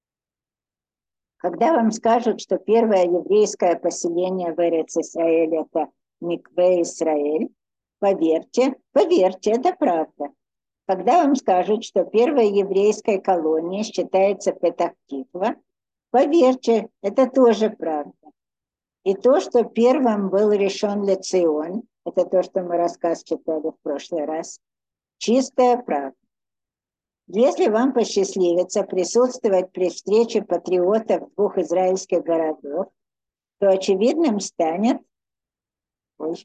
Когда вам скажут, что первое еврейское поселение в Эрец Исраэль – это Микве Исраэль, поверьте, поверьте, это правда. Когда вам скажут, что первой еврейской колонией считается Петах-Тиква, поверьте, это тоже правда. И то, что первым был решен Лецион, это то, что мы рассказ читали в прошлый раз, чистая правда. Если вам посчастливится присутствовать при встрече патриотов двух израильских городов, то очевидным станет... Ой.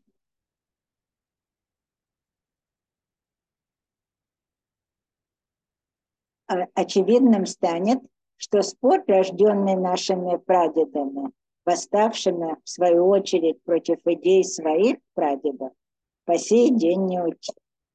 Очевидным станет, что спор, рожденный нашими прадедами, восставшими, в свою очередь, против идей своих прадедов, по сей день не утих.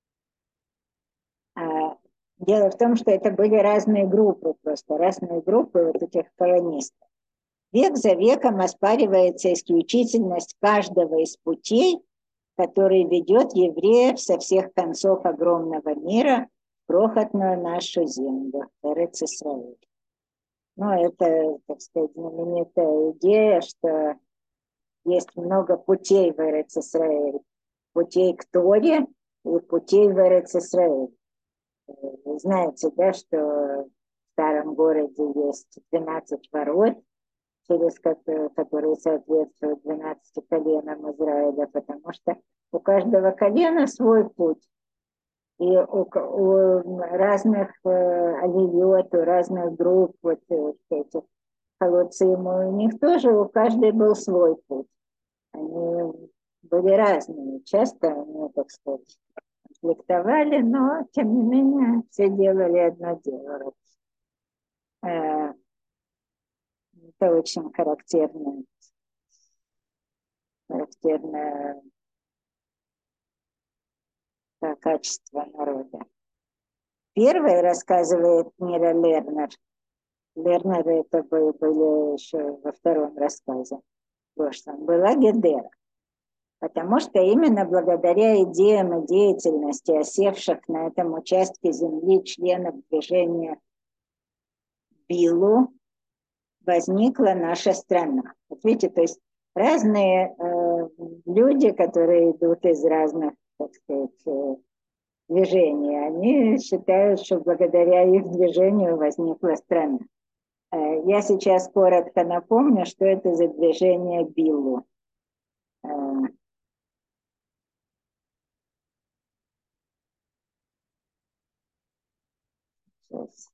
А дело в том, что это были разные группы, просто разные группы вот этих колонистов. Век за веком оспаривается исключительность каждого из путей, который ведет евреев со всех концов огромного мира в крохотную нашу землю, Эрец-Исраэль. Ну, это, так сказать, знаменитая идея, что есть много путей в Эрец-Исраэль. Путей к Торе и путей в Эрец-Исраэль. Вы знаете, да, что в старом городе есть двенадцать ворот, через которые, которые соответствуют двенадцати коленам Израиля, потому что у каждого колена свой путь. И у, у разных э, алиот, у разных групп, вот, вот этих халуцим, у них тоже у каждой был свой путь. Они были разные. Часто они, так сказать, конфликтовали, но, тем не менее, все делали одно дело. Э, это очень характерное, характерное качество народа. Первый рассказывает Мира Лернер. Лернер это были, были еще во втором рассказе. В прошлом. Была Гедера. Потому что именно благодаря идеям и деятельности осевших на этом участке земли членов движения Билу возникла наша страна. Вот видите, то есть разные э, люди, которые идут из разных, так сказать, э, движений, они считают, что благодаря их движению возникла страна. Э, я сейчас коротко напомню, что это за движение Билу. Э, сейчас.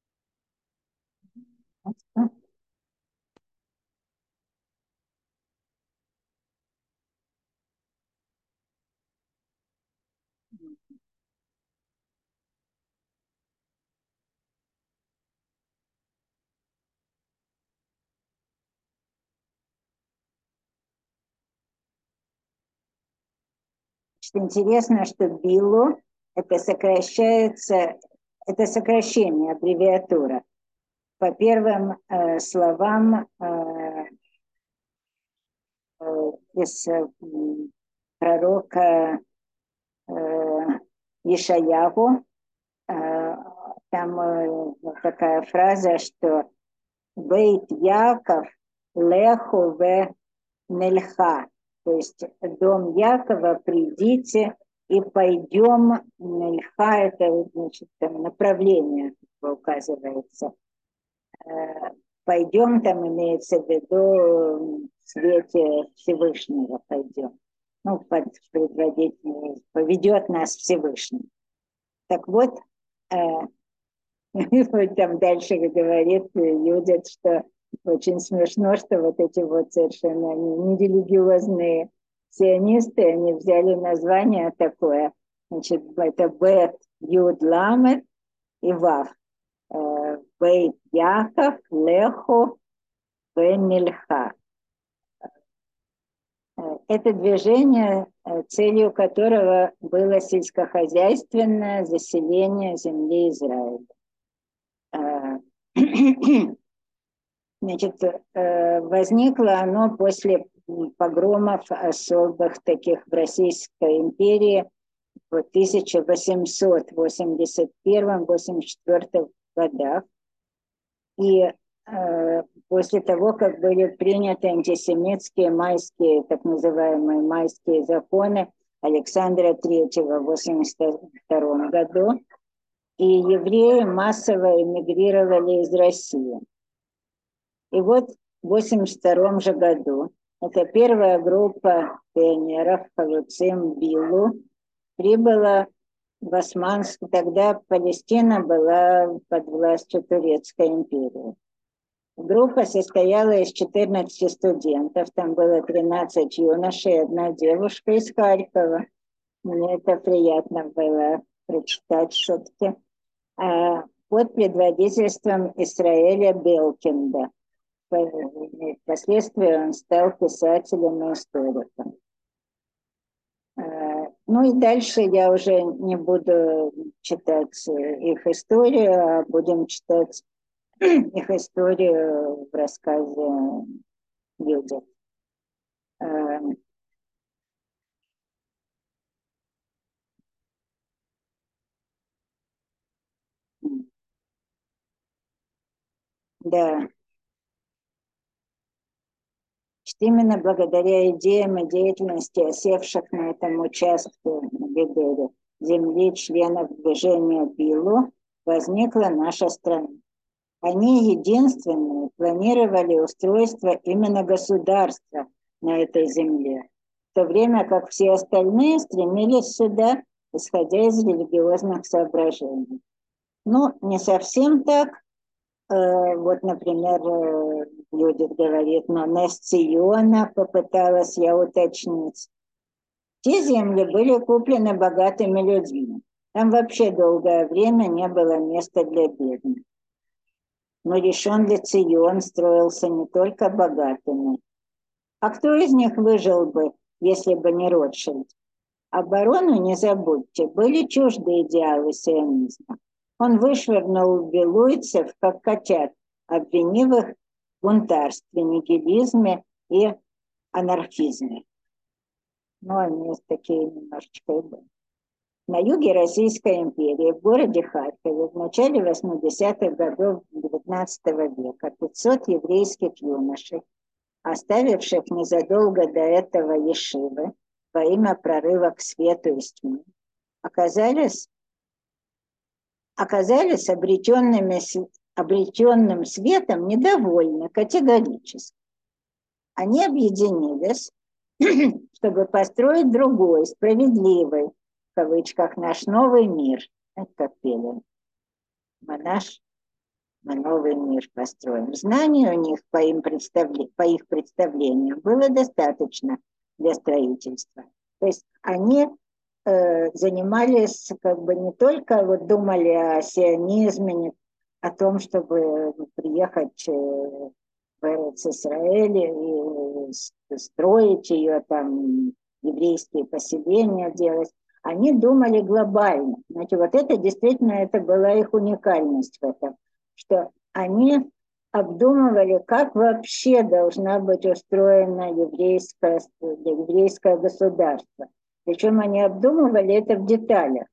Интересно, что Билу это сокращается, это сокращение, аббревиатура. По первым э, словам э, э, из э, пророка э, Ишаяху, э, там э, такая фраза, что «Бейт Яков леху ве нельха», то есть дом Якова, придите и пойдем. Нельха — это, значит, там направление указывается. Пойдем, там имеется в виду в свете Всевышнего пойдем. Ну, под предводительный, поведет нас Всевышний. Так вот, э, там дальше говорит Юдит, что очень смешно, что вот эти вот совершенно нерелигиозные сионисты, они взяли название такое, значит, это Бет, Юд, Ламет и Вав. Бейт Яков, Леху, Бенильха. Это движение, целью которого было сельскохозяйственное заселение земли Израиля. Значит, возникло оно после погромов особых таких в Российской империи в тысяча восемьсот восемьдесят первом — восемьдесят четвёртом годах. И э, после того, как были приняты антисемитские майские, так называемые майские законы Александра Третьего в восемьдесят втором году, и евреи массово эмигрировали из России. И вот в восемьдесят втором же году эта первая группа пионеров, халуцим Билу, прибыла в Османском, тогда Палестина была под властью Турецкой империи. Группа состояла из четырнадцати студентов, там было тринадцать юношей и одна девушка из Харькова. Мне это приятно было прочитать шутки. А под предводительством Исраэля Белкинда. Впоследствии он стал писателем и историком. Ну и дальше я уже не буду читать их историю, а будем читать их историю в рассказе Юдит. Да. Именно благодаря идеям и деятельности осевших на этом участке на Бедере земли членов движения Билу возникла наша страна. Они единственные планировали устройство именно государства на этой земле, в то время как все остальные стремились сюда, исходя из религиозных соображений. Ну, не совсем так. Вот, например, Юдит говорит, но Несциона, попыталась я уточнить. Те земли были куплены богатыми людьми. Там вообще долгое время не было места для бедных. Но Ришон Лецион строился не только богатыми. А кто из них выжил бы, если бы не Ротшильд? Оборону, не забудьте, были чужды идеалы сионизма. Он вышвырнул белуйцев, как котят, обвинив их в бунтарстве, нигилизме и анархизме. Ну, они такие немножечко и были. На юге Российской империи, в городе Харькове, в начале восьмидесятых годов девятнадцатого века пятьсот еврейских юношей, оставивших незадолго до этого ешивы во имя прорыва к свету и тьме, оказались оказались обретенными, обретенным светом недовольны категорически. Они объединились, чтобы построить другой, справедливый, в кавычках, наш новый мир. Это как пели. Мы наш, мы новый мир построим. Знаний у них по, им представле, по их представлениям было достаточно для строительства. То есть они занимались, как бы не только вот думали о сионизме, о том, чтобы приехать в Израиль и строить ее, там, еврейские поселения делать. Они думали глобально. Знаете, вот это действительно, это была их уникальность в этом, что они обдумывали, как вообще должна быть устроена еврейское, еврейское государство. Причем они обдумывали это в деталях.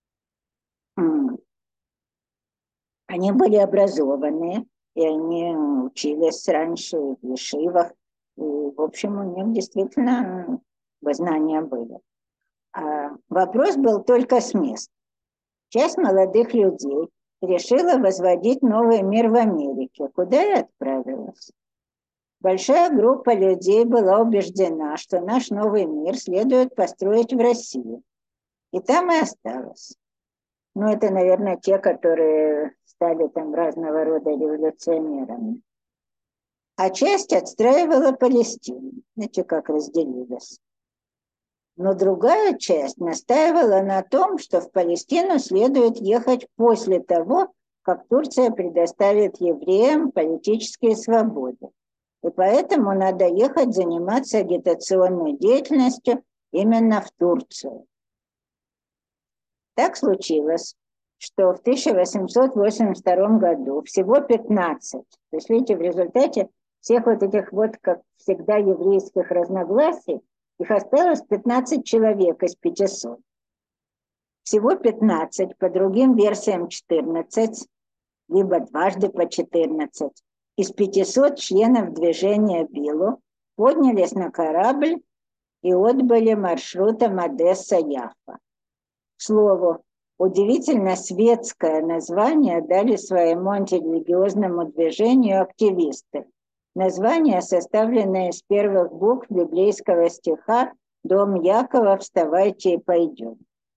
Они были образованные, и они учились раньше в ешивах. И, в общем, у них действительно знания были. А вопрос был только с места. Часть молодых людей решила возводить новый мир в Америке, куда и отправилась. Большая группа людей была убеждена, что наш новый мир следует построить в России. И там и осталось. Ну, это, наверное, те, которые стали там разного рода революционерами. А часть отстраивала Палестину. Знаете, как разделилась. Но другая часть настаивала на том, что в Палестину следует ехать после того, как Турция предоставит евреям политические свободы. И поэтому надо ехать заниматься агитационной деятельностью именно в Турцию. Так случилось, что в тысяча восемьсот восемьдесят втором году всего пятнадцать, то есть, видите, в результате всех вот этих вот, как всегда, еврейских разногласий, их осталось пятнадцать человек из пятисот. Всего пятнадцать, по другим версиям четырнадцать, либо дважды по четырнадцать. Из пятисот членов движения Билу поднялись на корабль и отбыли маршрутом Одесса-Яффа. К слову, удивительно светское название дали своему антирелигиозному движению активисты. Название, составленное из первых букв библейского стиха «Дом Якова, вставайте и пойдем».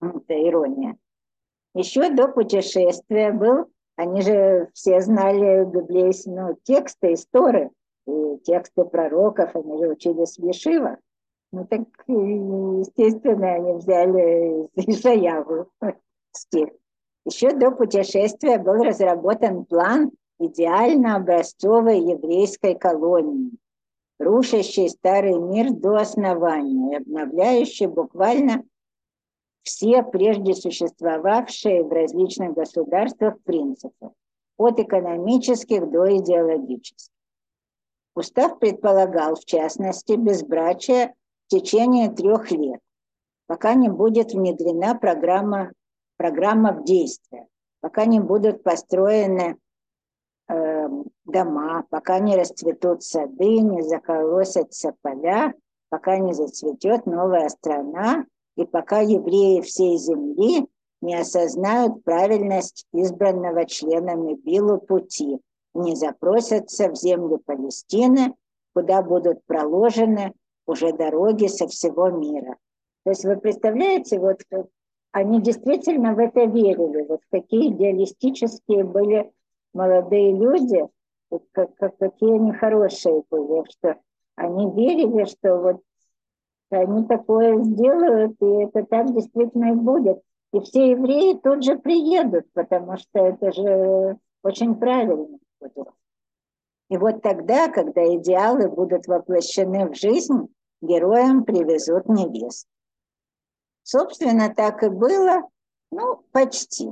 Это ирония. Еще до путешествия был, они же все знали библейские, ну, тексты из Торы, и тексты пророков, они же учились в Ешивах. Ну так, естественно, они взяли из Ишаяву стих. Еще до путешествия был разработан план идеально образцовой еврейской колонии, рушащий старый мир до основания, обновляющий буквально все прежде существовавшие в различных государствах принципы, от экономических до идеологических. Устав предполагал, в частности, безбрачие в течение трех лет, пока не будет внедрена программа, программа в действие, пока не будут построены э, дома, пока не расцветут сады, не заколосятся поля, пока не зацветет новая страна, и пока евреи всей земли не осознают правильность избранного членами Билу пути, не запросятся в землю Палестины, куда будут проложены уже дороги со всего мира. То есть вы представляете, вот они действительно в это верили, вот какие идеалистические были молодые люди, как, как, какие они хорошие были, что они верили, что вот они такое сделают, и это так действительно и будет. И все евреи тут же приедут, потому что это же очень правильно будет. И вот тогда, когда идеалы будут воплощены в жизнь, героям привезут невесту. Собственно, так и было, ну, почти.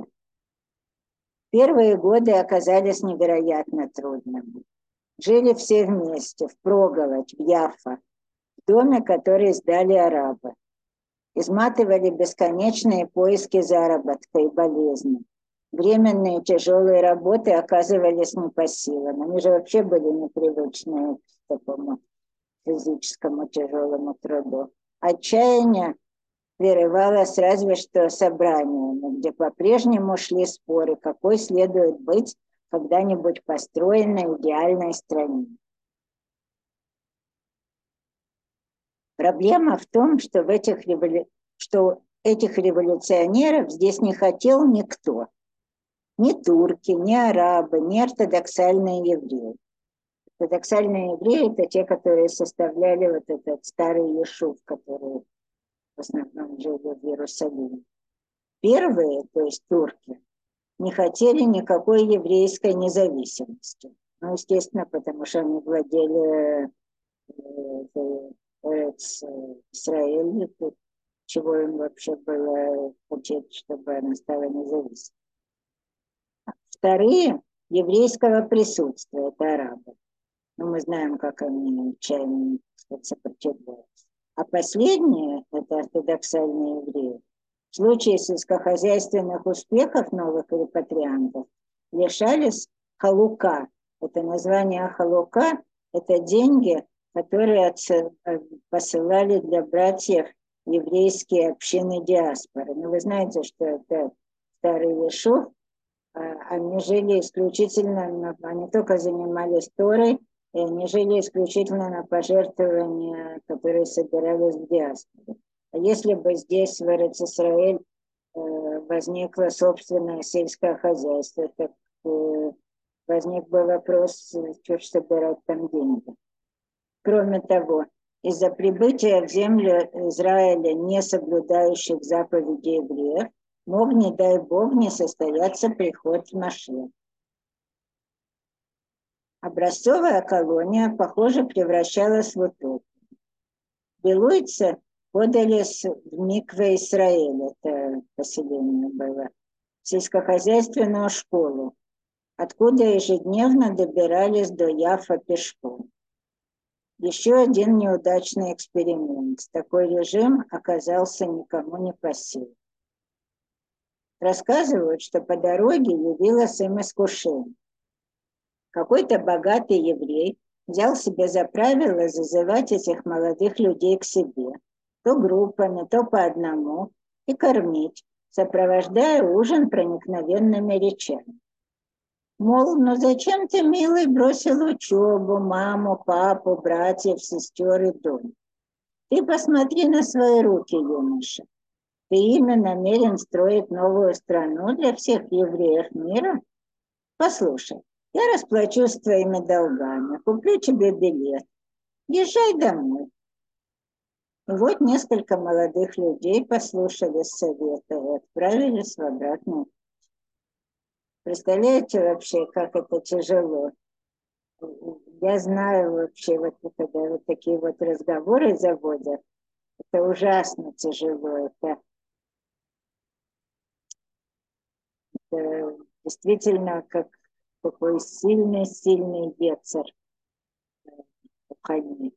Первые годы оказались невероятно трудными. Жили все вместе, впроголодь, в Яффа, в доме, который сдали арабы. Изматывали бесконечные поиски заработка и болезни. Временные тяжелые работы оказывались не по силам. Они же вообще были непривычны к такому физическому тяжелому труду. Отчаяние прерывалось разве что собраниями, где по-прежнему шли споры, какой следует быть когда-нибудь построенной идеальной стране. Проблема в том, что, в этих, револю... что этих революционеров здесь не хотел никто. Ни турки, ни арабы, ни ортодоксальные евреи. Ортодоксальные евреи – это те, которые составляли вот этот старый Ешув, который в основном жили в Иерусалиме. Первые, то есть турки, не хотели никакой еврейской независимости. Ну, естественно, потому что они владели э, Израиль, чего им вообще было хотеть, чтобы она стала независимой. Вторые – еврейского присутствия, это арабы. Но мы знаем, как они отчаянно сопротивляются. А последние – это ортодоксальные евреи. В случае сельскохозяйственных успехов новых репатриантов лишались халука. Это название халука – это деньги, которые посылали для братьев еврейские общины диаспоры. Но вы знаете, что это старый Ешув, они жили исключительно, они только занимались Торой, и они жили исключительно на пожертвования, которые собирались в диаспоре. А если бы здесь, в Эрец-Исраэль, возникло собственное сельское хозяйство, так возник бы вопрос, что ж собирать там деньги. Кроме того, из-за прибытия в землю Израиля, не соблюдающих заповедей евреев, мог, не дай Бог, не состояться приход в Машиах. Образцовая колония, похоже, превращалась в утопию. Белуйцы подались в Микве Исраэль, это поселение было, сельскохозяйственную школу, откуда ежедневно добирались до Яффа пешком. Еще один неудачный эксперимент. Такой режим оказался никому не по силам. Рассказывают, что по дороге явилось им искушение. Какой-то богатый еврей взял себе за правило зазывать этих молодых людей к себе, то группами, то по одному, и кормить, сопровождая ужин проникновенными речами. Мол, ну зачем ты, милый, бросил учебу, маму, папу, братьев, сестер и дом? Ты посмотри на свои руки, юноша. Ты именно намерен строить новую страну для всех евреев мира? Послушай, я расплачусь с твоими долгами, куплю тебе билет. Езжай домой. И вот несколько молодых людей послушали совета и отправились в обратный путь. Представляете вообще, как это тяжело? Я знаю вообще, вот когда вот такие вот разговоры заводят, это ужасно тяжело. Это, это действительно как такой сильный-сильный ветер уходит.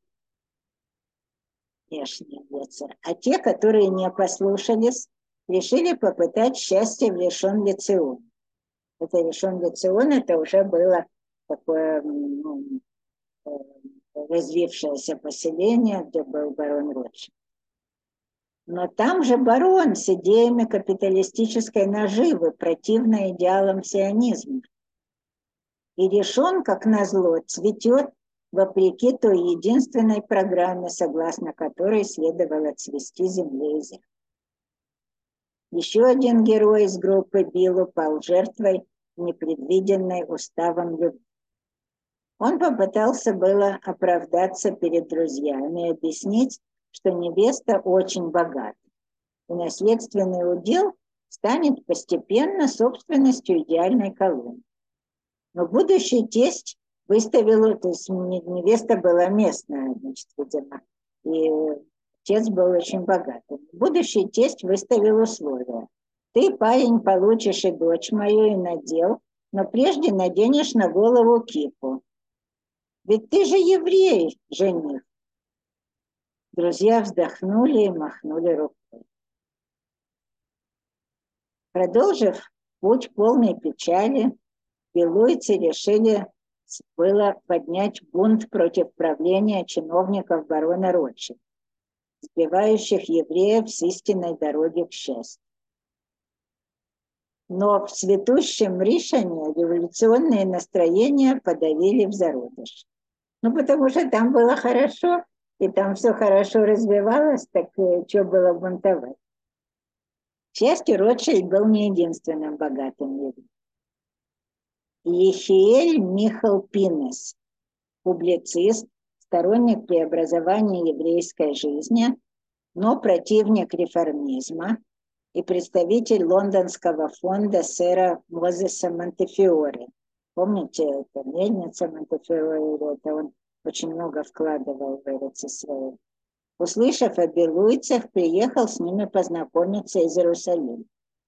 Внешний ветер. А те, которые не послушались, решили попытать счастье в Ришон Лецион. Это Ришон Лецион, это уже было такое ну, развившееся поселение, где был барон Ротшильд. Но там же барон с идеями капиталистической наживы, противно идеалам сионизма. И Ришон, как назло, цветет вопреки той единственной программе, согласно которой следовало цвести земле и зеркало. Еще один герой из группы Билл пал жертвой непредвиденной уставом любви. Он попытался было оправдаться перед друзьями и объяснить, что невеста очень богата, и наследственный удел станет постепенно собственностью идеальной колонии. Но будущий тесть выставил, то есть невеста была местная, значит, видимо, и отец был очень богатый. Будущий тесть выставил условия. Ты, парень, получишь и дочь мою, и надел, но прежде наденешь на голову кипу. Ведь ты же еврей, жених. Друзья вздохнули и махнули рукой. Продолжив путь полной печали, белуйцы решили было поднять бунт против правления чиновников барона Ротшильда, сбивающих евреев с истинной дороги к счастью. Но в цветущем Ришоне революционные настроения подавили в зародыш. Ну, потому что там было хорошо, и там все хорошо развивалось, так что было бунтовать. К счастью, Ротшильд был не единственным богатым евреем. Ехиэль Михал Пинес, публицист, сторонник преобразования еврейской жизни, но противник реформизма и представитель лондонского фонда сэра Мозеса Монтефиоре. Помните, это мельница Монтефиоре, это он очень много вкладывал в Эрец Исраэль. Услышав о белуйцах, приехал с ними познакомиться из Иерусалима.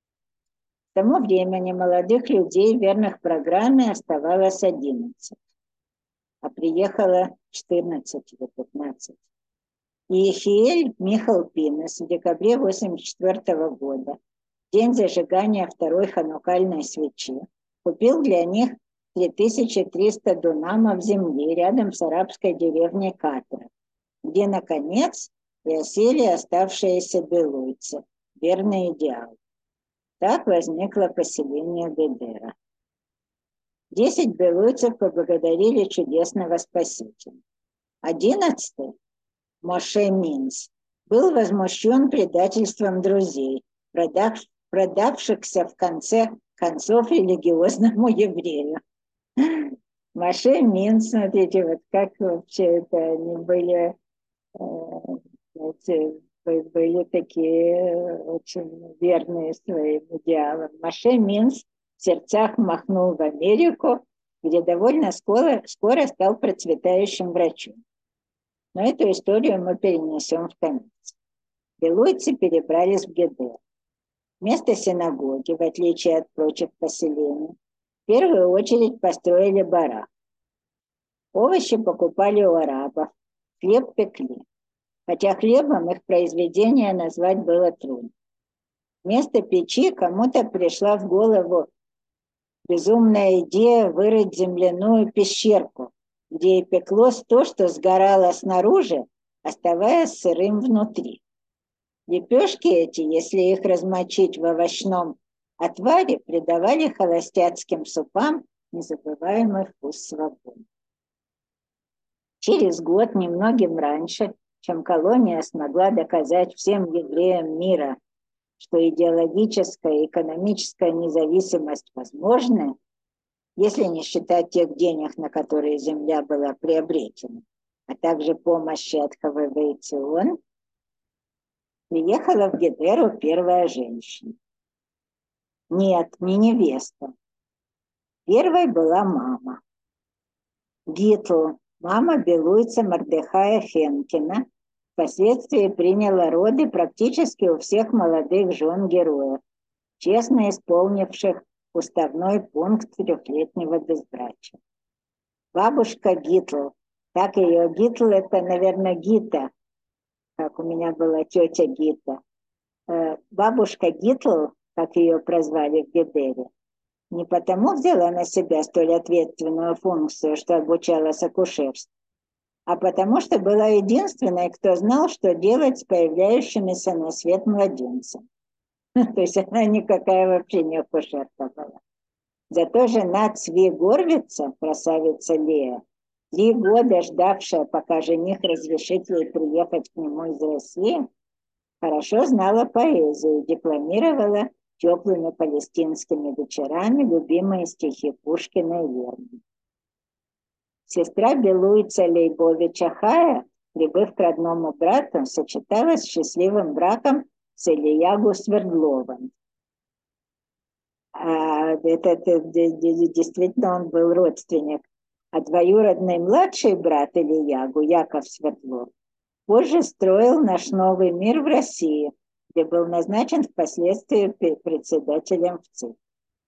К тому времени молодых людей, верных программе, оставалось одиннадцать, а приехало четырнадцать или пятнадцать. И Ехиэль Михал Пинес в декабре восемьдесят четвёртого года, день зажигания второй ханукальной свечи, купил для них три тысячи триста дунамов земли рядом с арабской деревней Катра, где, наконец, и осели оставшиеся белуйцы, верный идеал. Так возникло поселение Гедера. Десять белуйцев поблагодарили чудесного спасителя. Одиннадцатый, Моше Минц, был возмущен предательством друзей, продав, продавшихся в конце концов религиозному еврею. Моше Минц, смотрите, вот как вообще это они были, знаете, были такие очень верные своим идеалам. Моше Минц в сердцах махнул в Америку, где довольно скоро, скоро стал процветающим врачом. Но эту историю мы перенесем в конец. Белуйцы перебрались в Гедер. Вместо синагоги, в отличие от прочих поселений, в первую очередь построили барак. Овощи покупали у арабов, хлеб пекли. Хотя хлебом их произведение назвать было трудно. Вместо печи кому-то пришла в голову безумная идея вырыть земляную пещерку, где и пеклось то, что сгорало снаружи, оставаясь сырым внутри. Лепешки эти, если их размочить в овощном отваре, придавали холостяцким супам незабываемый вкус свободы. Через год, немногим раньше, чем колония смогла доказать всем евреям мира, что идеологическая и экономическая независимость возможны, если не считать тех денег, на которые земля была приобретена, а также помощи от ХВВ и ЦИОН, приехала в Гедеру первая женщина. Нет, не невеста. Первой была мама. Гитл, мама белуйца Мордехая Хенкина, впоследствии приняла роды практически у всех молодых жен героев, честно исполнивших уставной пункт трехлетнего безбрачия. Бабушка Гитл, так ее Гитл, это, наверное, Гита, как у меня была тетя Гита. Бабушка Гитл, как ее прозвали в Гедере, не потому взяла на себя столь ответственную функцию, что обучалась акушерству, а потому что была единственной, кто знал, что делать с появляющимися на свет младенцем. То есть она никакая вообще не акушерка была. Зато жена Цви Горвица, красавица Лея, три года ждавшая, пока жених разрешит ей приехать к нему из России, хорошо знала поэзию и декламировала теплыми палестинскими вечерами любимые стихи Пушкина и Лермонтова. Сестра белуйца Лейбовича Хая, прибыв к родному брату, сочеталась с счастливым браком с Ильягу Свердловым. А это, это, действительно он был родственник. А двоюродный младший брат Ильягу, Яков Свердлов, позже строил наш новый мир в России, где был назначен впоследствии председателем в ЦИК.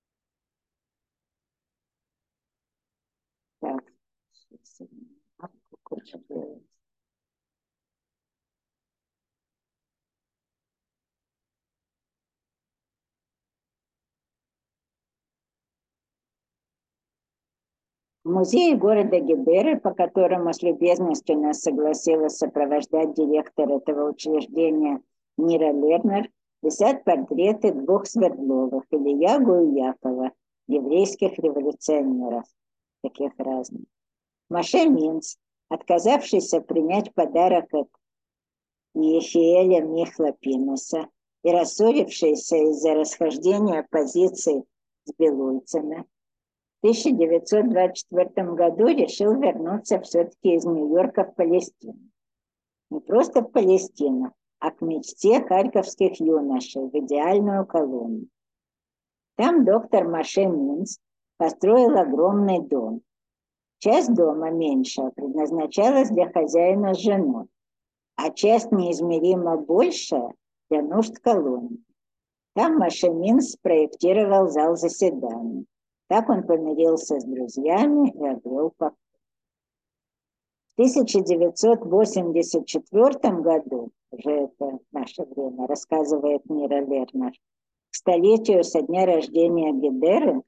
Так. В музее города Гедеры, по которому с любезностью нас согласилась сопровождать директор этого учреждения Нира Лернер, висят портреты двух Свердловых, Ильягу и Якова, еврейских революционеров, таких разных. Моше Минц, отказавшийся принять подарок от Ехиэля Михла Пинуса и рассорившийся из-за расхождения позиций с белуйцами, в тысяча девятьсот двадцать четвёртом году решил вернуться все-таки из Нью-Йорка в Палестину. Не просто в Палестину, а к мечте харьковских юношей, в идеальную колонию. Там доктор Моше Минц построил огромный дом. Часть дома, меньшая, предназначалась для хозяина с женой, а часть неизмеримо большая для нужд колонии. Там Моше Минц спроектировал зал заседаний. Так он помирился с друзьями и обрел покой. В тысяча девятьсот восемьдесят четвёртом году, уже это наше время, рассказывает Нира Лернер, к столетию со дня рождения Гедеры,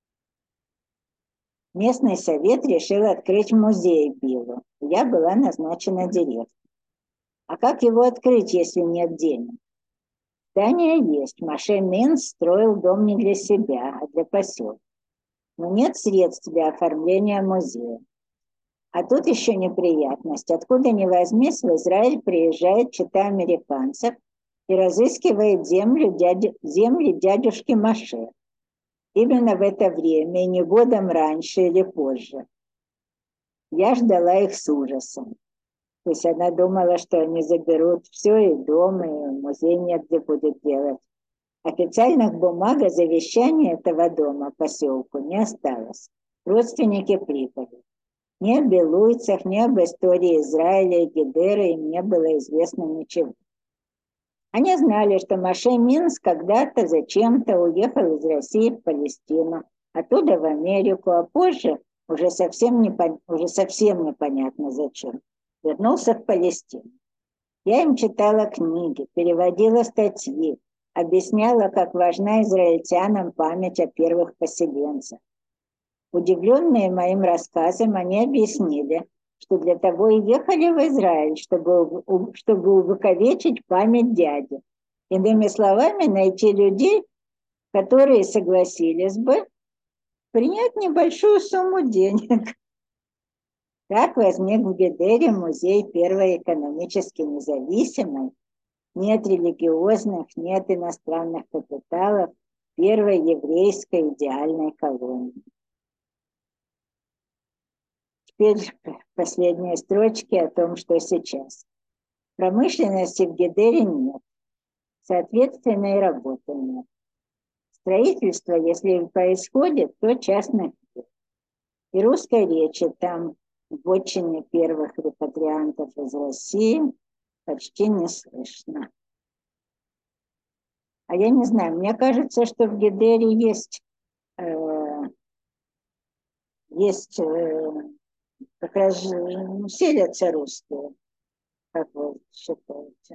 местный совет решил открыть музей Биллу. Я была назначена директором. А как его открыть, если нет денег? Здание есть. Моше Минц строил дом не для себя, а для поселка. Но нет средств для оформления музея. А тут еще неприятность. Откуда ни возьмись, в Израиль приезжает чета американцев и разыскивает землю дяди, земли дядюшки Моше. Именно в это время, и не годом раньше или позже. Я ждала их с ужасом. То есть она думала, что они заберут все, и дом, и музей негде будет делать. Официальных бумаг о завещании этого дома поселку не осталось. Родственники прибыли. Ни о белуйцах, ни об истории Израиля и Гедеры им не было известно ничего. Они знали, что Моше Минц когда-то зачем-то уехал из России в Палестину, оттуда в Америку, а позже, уже совсем, непон... уже совсем непонятно зачем, вернулся в Палестину. Я им читала книги, переводила статьи, объясняла, как важна израильтянам память о первых поселенцах. Удивленные моим рассказом, они объяснили, что для того и ехали в Израиль, чтобы, чтобы увековечить память дяди. Иными словами, найти людей, которые согласились бы принять небольшую сумму денег. Так возник в Гедере музей первой экономически независимой, нет религиозных, нет иностранных капиталов первой еврейской идеальной колонии. Теперь последние строчки о том, что сейчас. Промышленности в Гедере нет, соответственно, и работы нет. Строительство, если происходит, то частных фирм. И русской речи там в отчине первых репатриантов из России почти не слышно. А я не знаю, мне кажется, что в Гедере есть, э, есть э, как раз э, селятся русские, как вы считаете?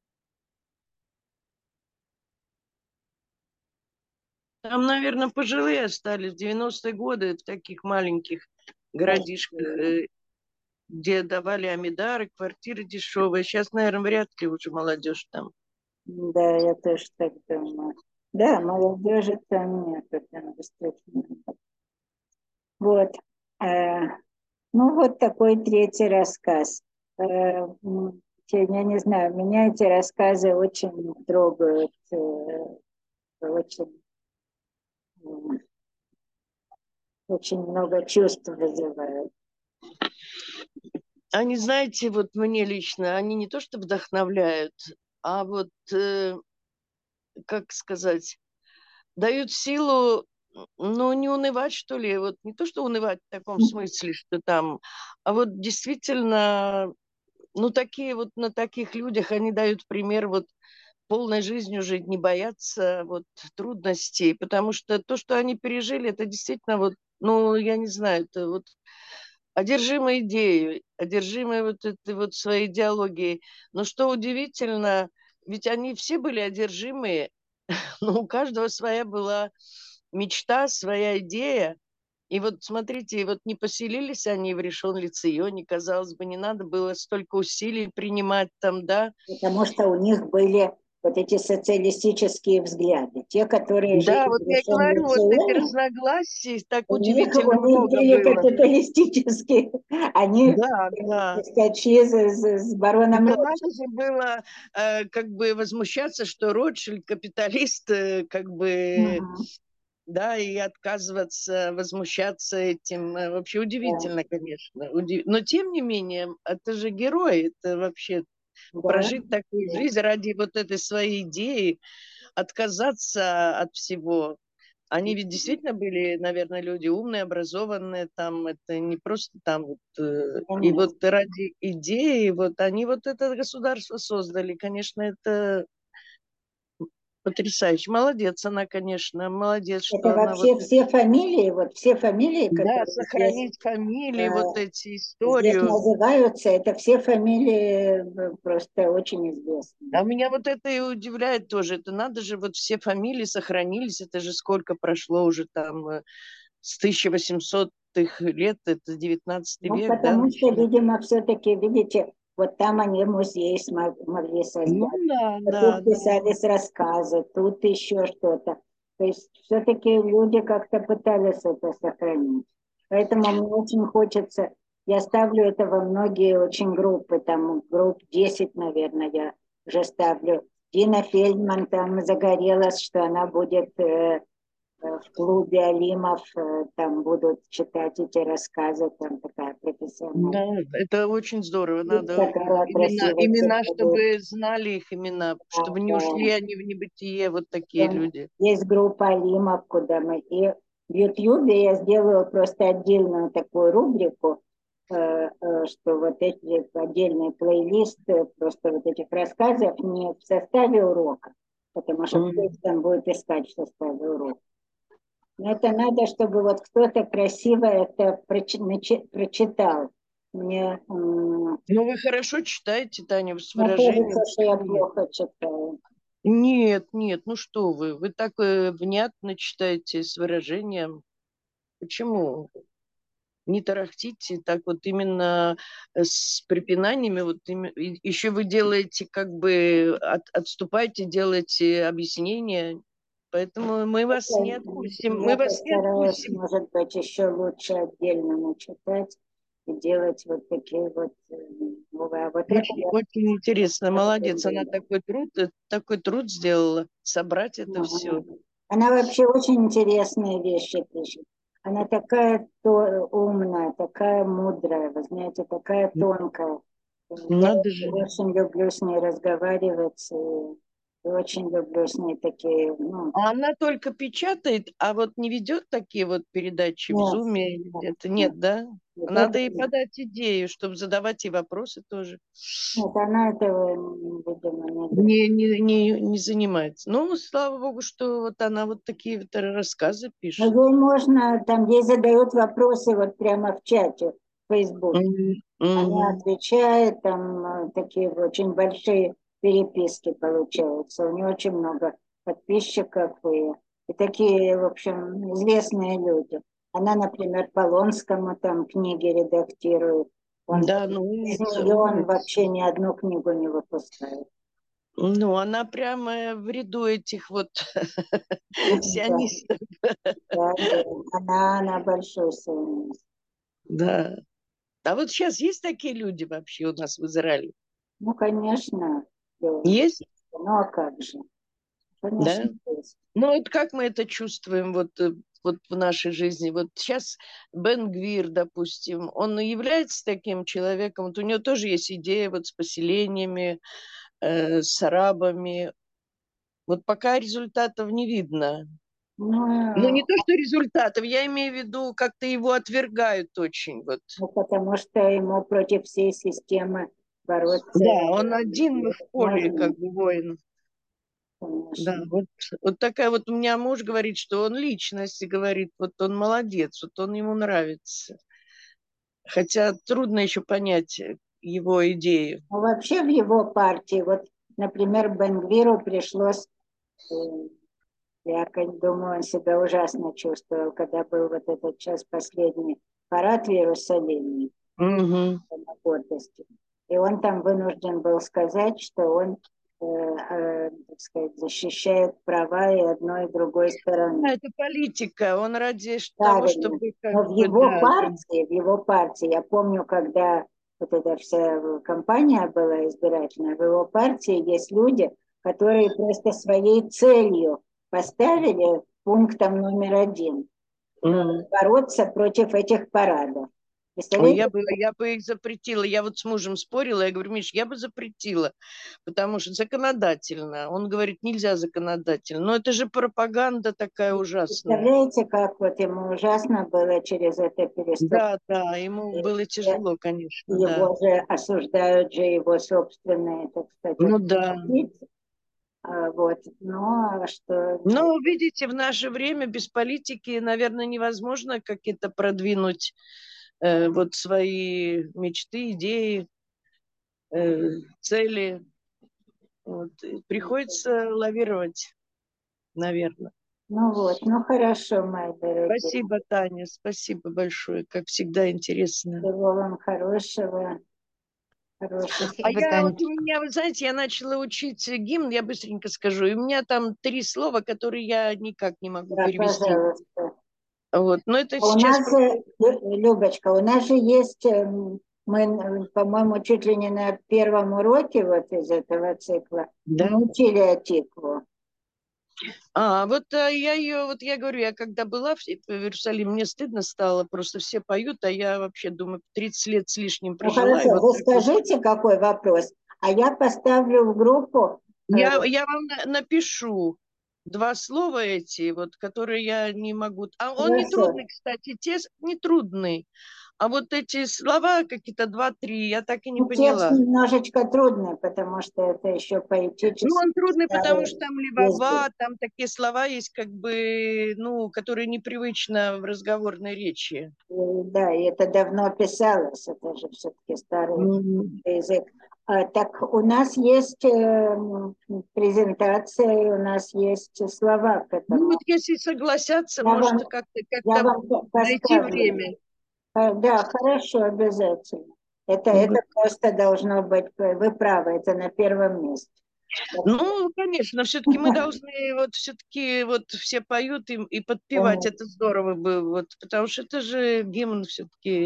Там, наверное, пожилые остались. В девяностые годы в таких маленьких городишках, э, где давали амидары, квартиры дешевые. Сейчас, наверное, вряд ли уже молодежь там. Да, я тоже так думаю. Да, молодежи там нет, там действительно. Вот. Э, ну, вот такой третий рассказ. Э, м, я не знаю, меня эти рассказы очень трогают, э, очень, м, очень много чувств вызывают. Они, знаете, вот мне лично, они не то что вдохновляют, а вот, э, как сказать, дают силу, ну, не унывать, что ли. Вот не то, что унывать в таком смысле, что там, а вот действительно, ну, такие вот на таких людях они дают пример вот полной жизнью жить, не бояться вот трудностей, потому что то, что они пережили, это действительно вот, ну, я не знаю, это вот одержимые идеей, одержимые вот этой вот своей идеологией. Но что удивительно, ведь они все были одержимые, но у каждого своя была мечта, своя идея. И вот смотрите, вот не поселились они в Ришон-ле-Ционе, казалось бы, не надо было столько усилий принимать там, да. Потому что у них были вот эти социалистические взгляды. Те, которые жили Да, вот в я и говорю, вот эти Ришон-ле-Ционе, разногласий так у них, удивительно у них много были было. капиталистические. Они Да, да. скачи с, с бароном Это Ротшильдом. надо же было э, как бы возмущаться, что Ротшильд капиталист, э, как бы, Мгм. да, и отказываться, возмущаться этим. Э, Вообще Да, удивительно, конечно. Уди- Но тем не менее, это же герой, это вообще да, прожить такую да. жизнь ради вот этой своей идеи, отказаться от всего. Они ведь действительно были, наверное, люди умные, образованные, там это не просто там вот, э, и Конечно. вот ради идеи, вот они вот это государство создали, конечно, это потрясающе. Молодец она, конечно, молодец, Это что она вот, вообще все фамилии, вот все фамилии, да, которые здесь, сохранить фамилии, э, вот эти здесь историю. называются, это все фамилии э, просто очень известные. А меня вот это и удивляет тоже. Это надо же, вот все фамилии сохранились, это же сколько прошло уже там э, с тысяча восьмисотых лет, это девятнадцатый Ну, век, да, потому что, начиная. видимо, все-таки, видите, вот там они музей смо- могли Ну создать, да, а да, тут да. писались рассказы, тут еще что-то. То есть все-таки люди как-то пытались это сохранить. Поэтому мне очень хочется, я ставлю это во многие очень группы, там групп десять, наверное, я уже ставлю. Дина Фельдман там загорелась, что она будет э, э, в клубе Алимов, э, там будут читать эти рассказы, там такая профессиональная. Да, это очень здорово. Видите, Надо как она имена, красиво имена, цифрует. чтобы знали их имена, Да, чтобы не да. ушли они в небытие, вот такие Потом люди. есть группа Алимов, куда мы... И в Ютьюбе я сделаю просто отдельную такую рубрику, э, э, что вот эти отдельные плейлисты просто вот этих рассказов не в составе урока, потому что кто их М. там будет искать в составе урока. Но это надо, чтобы вот кто-то красиво это прочи- начи- прочитал. Мне, м, Ну, вы хорошо читаете, Таня, с мне кажется, выражением. что я Почему нет? плохо читаю. Нет, нет, ну что вы, вы так э, внятно читаете с выражением. Почему? Не тарахтите, так вот именно э, с препинаниями, вот еще вы делаете, как бы от, отступаете, делаете объяснения, поэтому мы вас не Это, откусим, я мы вас не постараюсь, откусим. может быть, еще лучше отдельно начитать и делать вот такие вот э, новые. А вот это Очень, я очень интересно, молодец. Она люблю. такой труд, э, такой труд сделала, собрать это все. Мгм. Она вообще очень интересные вещи пишет. Она такая то, умная, такая мудрая, вы знаете, такая тонкая. Я Надо же. очень люблю с ней разговаривать, и, и очень люблю с ней такие, ну, А она только печатает, а вот не ведет такие вот передачи в нет, Зуме или нет, где-то? нет, Нет, да? нет, Надо это ей нет. подать идею, чтобы задавать ей вопросы тоже. Нет, она этого, видимо, не делает. Не, не, не, не занимается. Ну, слава богу, что вот она вот такие вот рассказы Но пишет. ей можно, там ей задают вопросы вот прямо в чате, в Facebook. Мгм. Она Мгм. отвечает, там э, такие очень большие переписки получаются. У нее очень много подписчиков и, и такие, в общем, известные люди. Она, например, Полонскому там книги редактирует. Он, Да, ну без умница, нее он умница. вообще ни одну книгу не выпускает. Ну, она прямо в ряду этих вот Да, сионистов. да, да. Она, она большой сионист. Да. А вот сейчас есть такие люди вообще у нас в Израиле? Ну, конечно, да. Есть? Ну а как же? Конечно, Да? есть. Ну, вот как мы это чувствуем вот, э, вот в нашей жизни? Вот сейчас Бен Гвир, допустим, он является таким человеком, вот у него тоже есть идея вот с поселениями, э, с арабами. Вот пока результатов не видно. Ну, Ну, не то, что результатов, я имею в виду, как-то его отвергают очень. Вот. ну, потому что ему против всей системы бороться Да, он один в поле, невозможно, как бы воин. Да, конечно. вот, вот такая вот у меня муж говорит, что он личность, и говорит, вот он молодец, вот он ему нравится. Хотя трудно еще понять э, его идею. Но вообще в его партии, вот, например, Бенгвиру пришлось, э, я как думаю, он себя ужасно чувствовал, когда был вот этот час последний парад в Иерусалиме, Мгм. на гордости. И он там вынужден был сказать, что он, э, э, так сказать, защищает права и одной, и другой стороны. Да, это политика, он ради ш- того, Правильно. чтобы как Но в бы, его да, да. партии, в его партии, я помню, когда вот эта вся кампания была избирательная, в его партии есть люди, которые просто своей целью поставили пунктом номер один э, Мгм. бороться против этих парадов. Ой, Представляете? я бы, я бы их запретила. Я вот с мужем спорила, я говорю, Миш, я бы запретила, потому что законодательно. Он говорит, нельзя законодательно. Но это же пропаганда такая ужасная. Представляете, как вот ему ужасно было через это переступить? Да, да, ему было тяжело, конечно, да. Его же осуждают же его собственные, так сказать, Ну да. однодумцы. А, вот. Но что Но, видите, в наше время без политики, наверное, невозможно какие-то продвинуть э, вот свои мечты, идеи, э, цели. Вот. И приходится лавировать, наверное. ну вот, ну хорошо, мои дорогие. Спасибо, Таня, спасибо большое. Как всегда, интересно. Всего вам хорошего, хороших. А Спасибо, я вот Танечка. у меня, вы знаете, я начала учить гимн, я быстренько скажу, и у меня там три слова, которые я никак не могу Да, перевести. пожалуйста. Вот. Но это А у сейчас нас же, просто... Лю- Любочка, у нас же есть, эм, мы, э, по-моему, чуть ли не на первом уроке вот из этого цикла Да. мы учили Атикву. А, вот а, я ее, вот я говорю, я когда была в, в Иерусалиме, мне стыдно стало, просто все поют, а я вообще думаю, тридцать лет с лишним Ну прожила, и хорошо, вот вы так вот. скажите, какой вопрос, а я поставлю в группу. э, Я, я вам на- напишу два слова эти, вот, которые я не могу... А он не Хорошо. трудный, кстати, текст не трудный. А вот эти слова какие-то два-три, я так и не Ну, текст поняла. немножечко трудный, потому что это еще Ну, поэтически он трудный, потому что старый там язык. либава, там такие слова есть, как бы, ну, которые непривычно в разговорной речи. И, да, и это давно писалось, это же все-таки старый Мгм. язык. А, так у нас есть э, презентация, и у нас есть слова к Ну, вот этому. если согласятся, Я может, вам, как-то я как-то вам по- найти поставлю. время. А, да, хорошо, обязательно. Это, это Вот. просто должно быть, вы правы, это на первом месте. Так что, Ну, конечно, все-таки мы должны, вот все-таки вот все поют и, и подпевать, конечно. это здорово бы, вот, потому что это же гимн все-таки.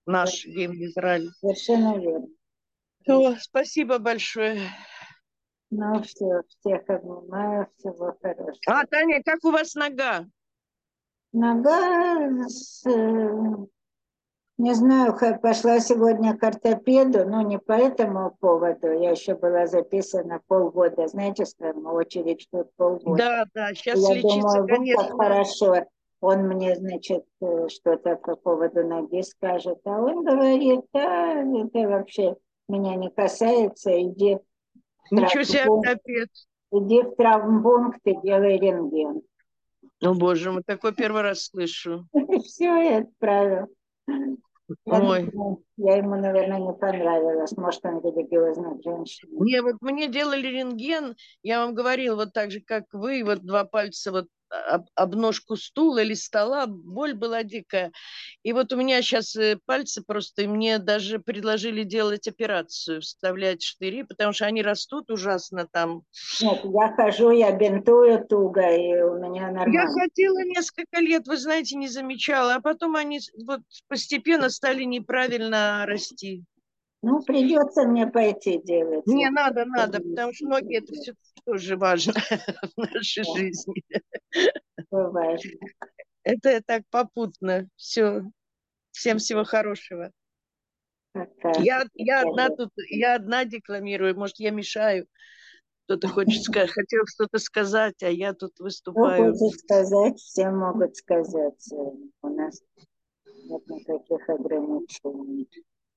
наш гимн Израиля. Совершенно верно. О, спасибо большое. Ну все, всех обнимаю, всего хорошего. А, Таня, как у вас нога? Нога, с, э, не знаю, ха- пошла сегодня к ортопеду, но не по этому поводу. Я еще была записана полгода. Знаете, что там очередь ждут полгода. Да, да, сейчас Я лечиться, думаю, вот как конечно. хорошо. Он мне, значит, э, что-то по поводу ноги скажет. А он говорит, да, это вообще меня не касается. Иди в Ничего себе, травмпункт, ортопед. иди в травмпункт и делай рентген. О, боже мой, такой первый раз слышу. И все, я отправил. Я Ой. думаю, я ему, наверное, не понравилась. Может, он религиозная женщина. Не, вот мне делали рентген, я вам говорила, вот так же, как вы, вот два пальца вот об, об ножку стула или стола, боль была дикая. И вот у меня сейчас пальцы просто, и мне даже предложили делать операцию, вставлять штыри, потому что они растут ужасно там. Нет, я хожу, я бинтую туго, и у меня Я нормально. хотела несколько лет, вы знаете, не замечала, а потом они вот постепенно стали неправильно расти. Ну, придется мне пойти делать. Не, надо, надо, потому что ноги это все тоже важно в нашей Да, жизни. бывает. Это так попутно. Все. Всем всего хорошего. Пока. Я, я одна тут, я одна декламирую, может, я мешаю. Кто-то хочет сказать, хотел что-то сказать, а я тут Что выступаю. хочет сказать, все могут сказать. У нас нет никаких ограничений.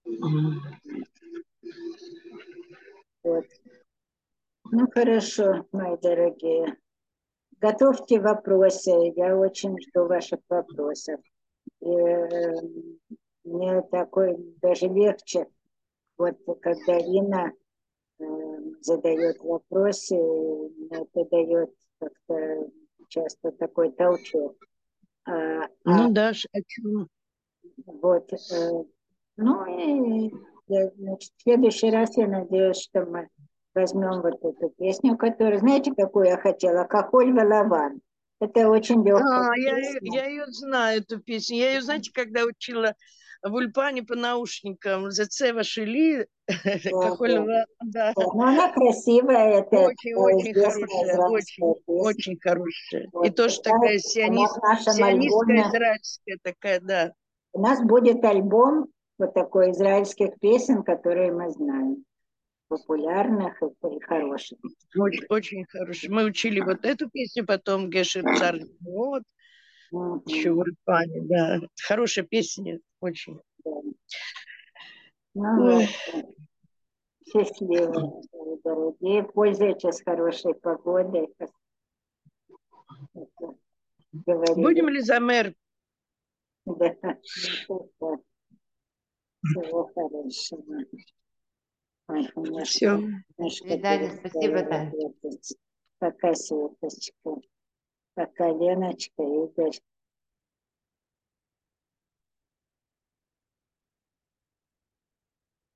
Вот. Ну, хорошо, мои дорогие. Готовьте вопросы. Я очень жду ваших вопросов. И, э, мне такой даже легче, вот когда Инна э, задает вопросы, мне это дает как-то часто такой толчок. А, а Ну да, ш- о чем? вот, э, ну и я, значит, в следующий раз я надеюсь, что мы возьмем вот эту песню, которую, знаете, какую я хотела? «Кахоль Валаван». Это очень легкая А, я, ее- песня. я ее знаю, эту песню. Я ее, знаете, когда учила в Ульпане по наушникам, Зецева Шили, Да, Кахоль, да. Ва- да, Да, но она красивая, это такая очень-очень известная хорошая, израильская очень, песня. очень хорошая. И Вот тоже такая, такая она в сионист, нашем сионистская, альбоме. израильская такая, да. У нас будет альбом вот такой израильских песен, которые мы знаем, популярных и, и хороших. Очень, очень хорошая. Мы учили вот эту песню, потом Гешер Царь. Вот, еще в Мгм. Ульпане, да. Хорошая песня, очень. Да. Ну Ой, ладно, счастливо, мои дорогие. Пользуйтесь хорошей погодой, как это говорили. будем ли за мэр? Да, ну, тогда всего хорошего. Ой, немножко, Все. До немножко свидания. Спасибо, перестала Тань. работать. Пока, Светочка. Пока, Леночка, Игорь.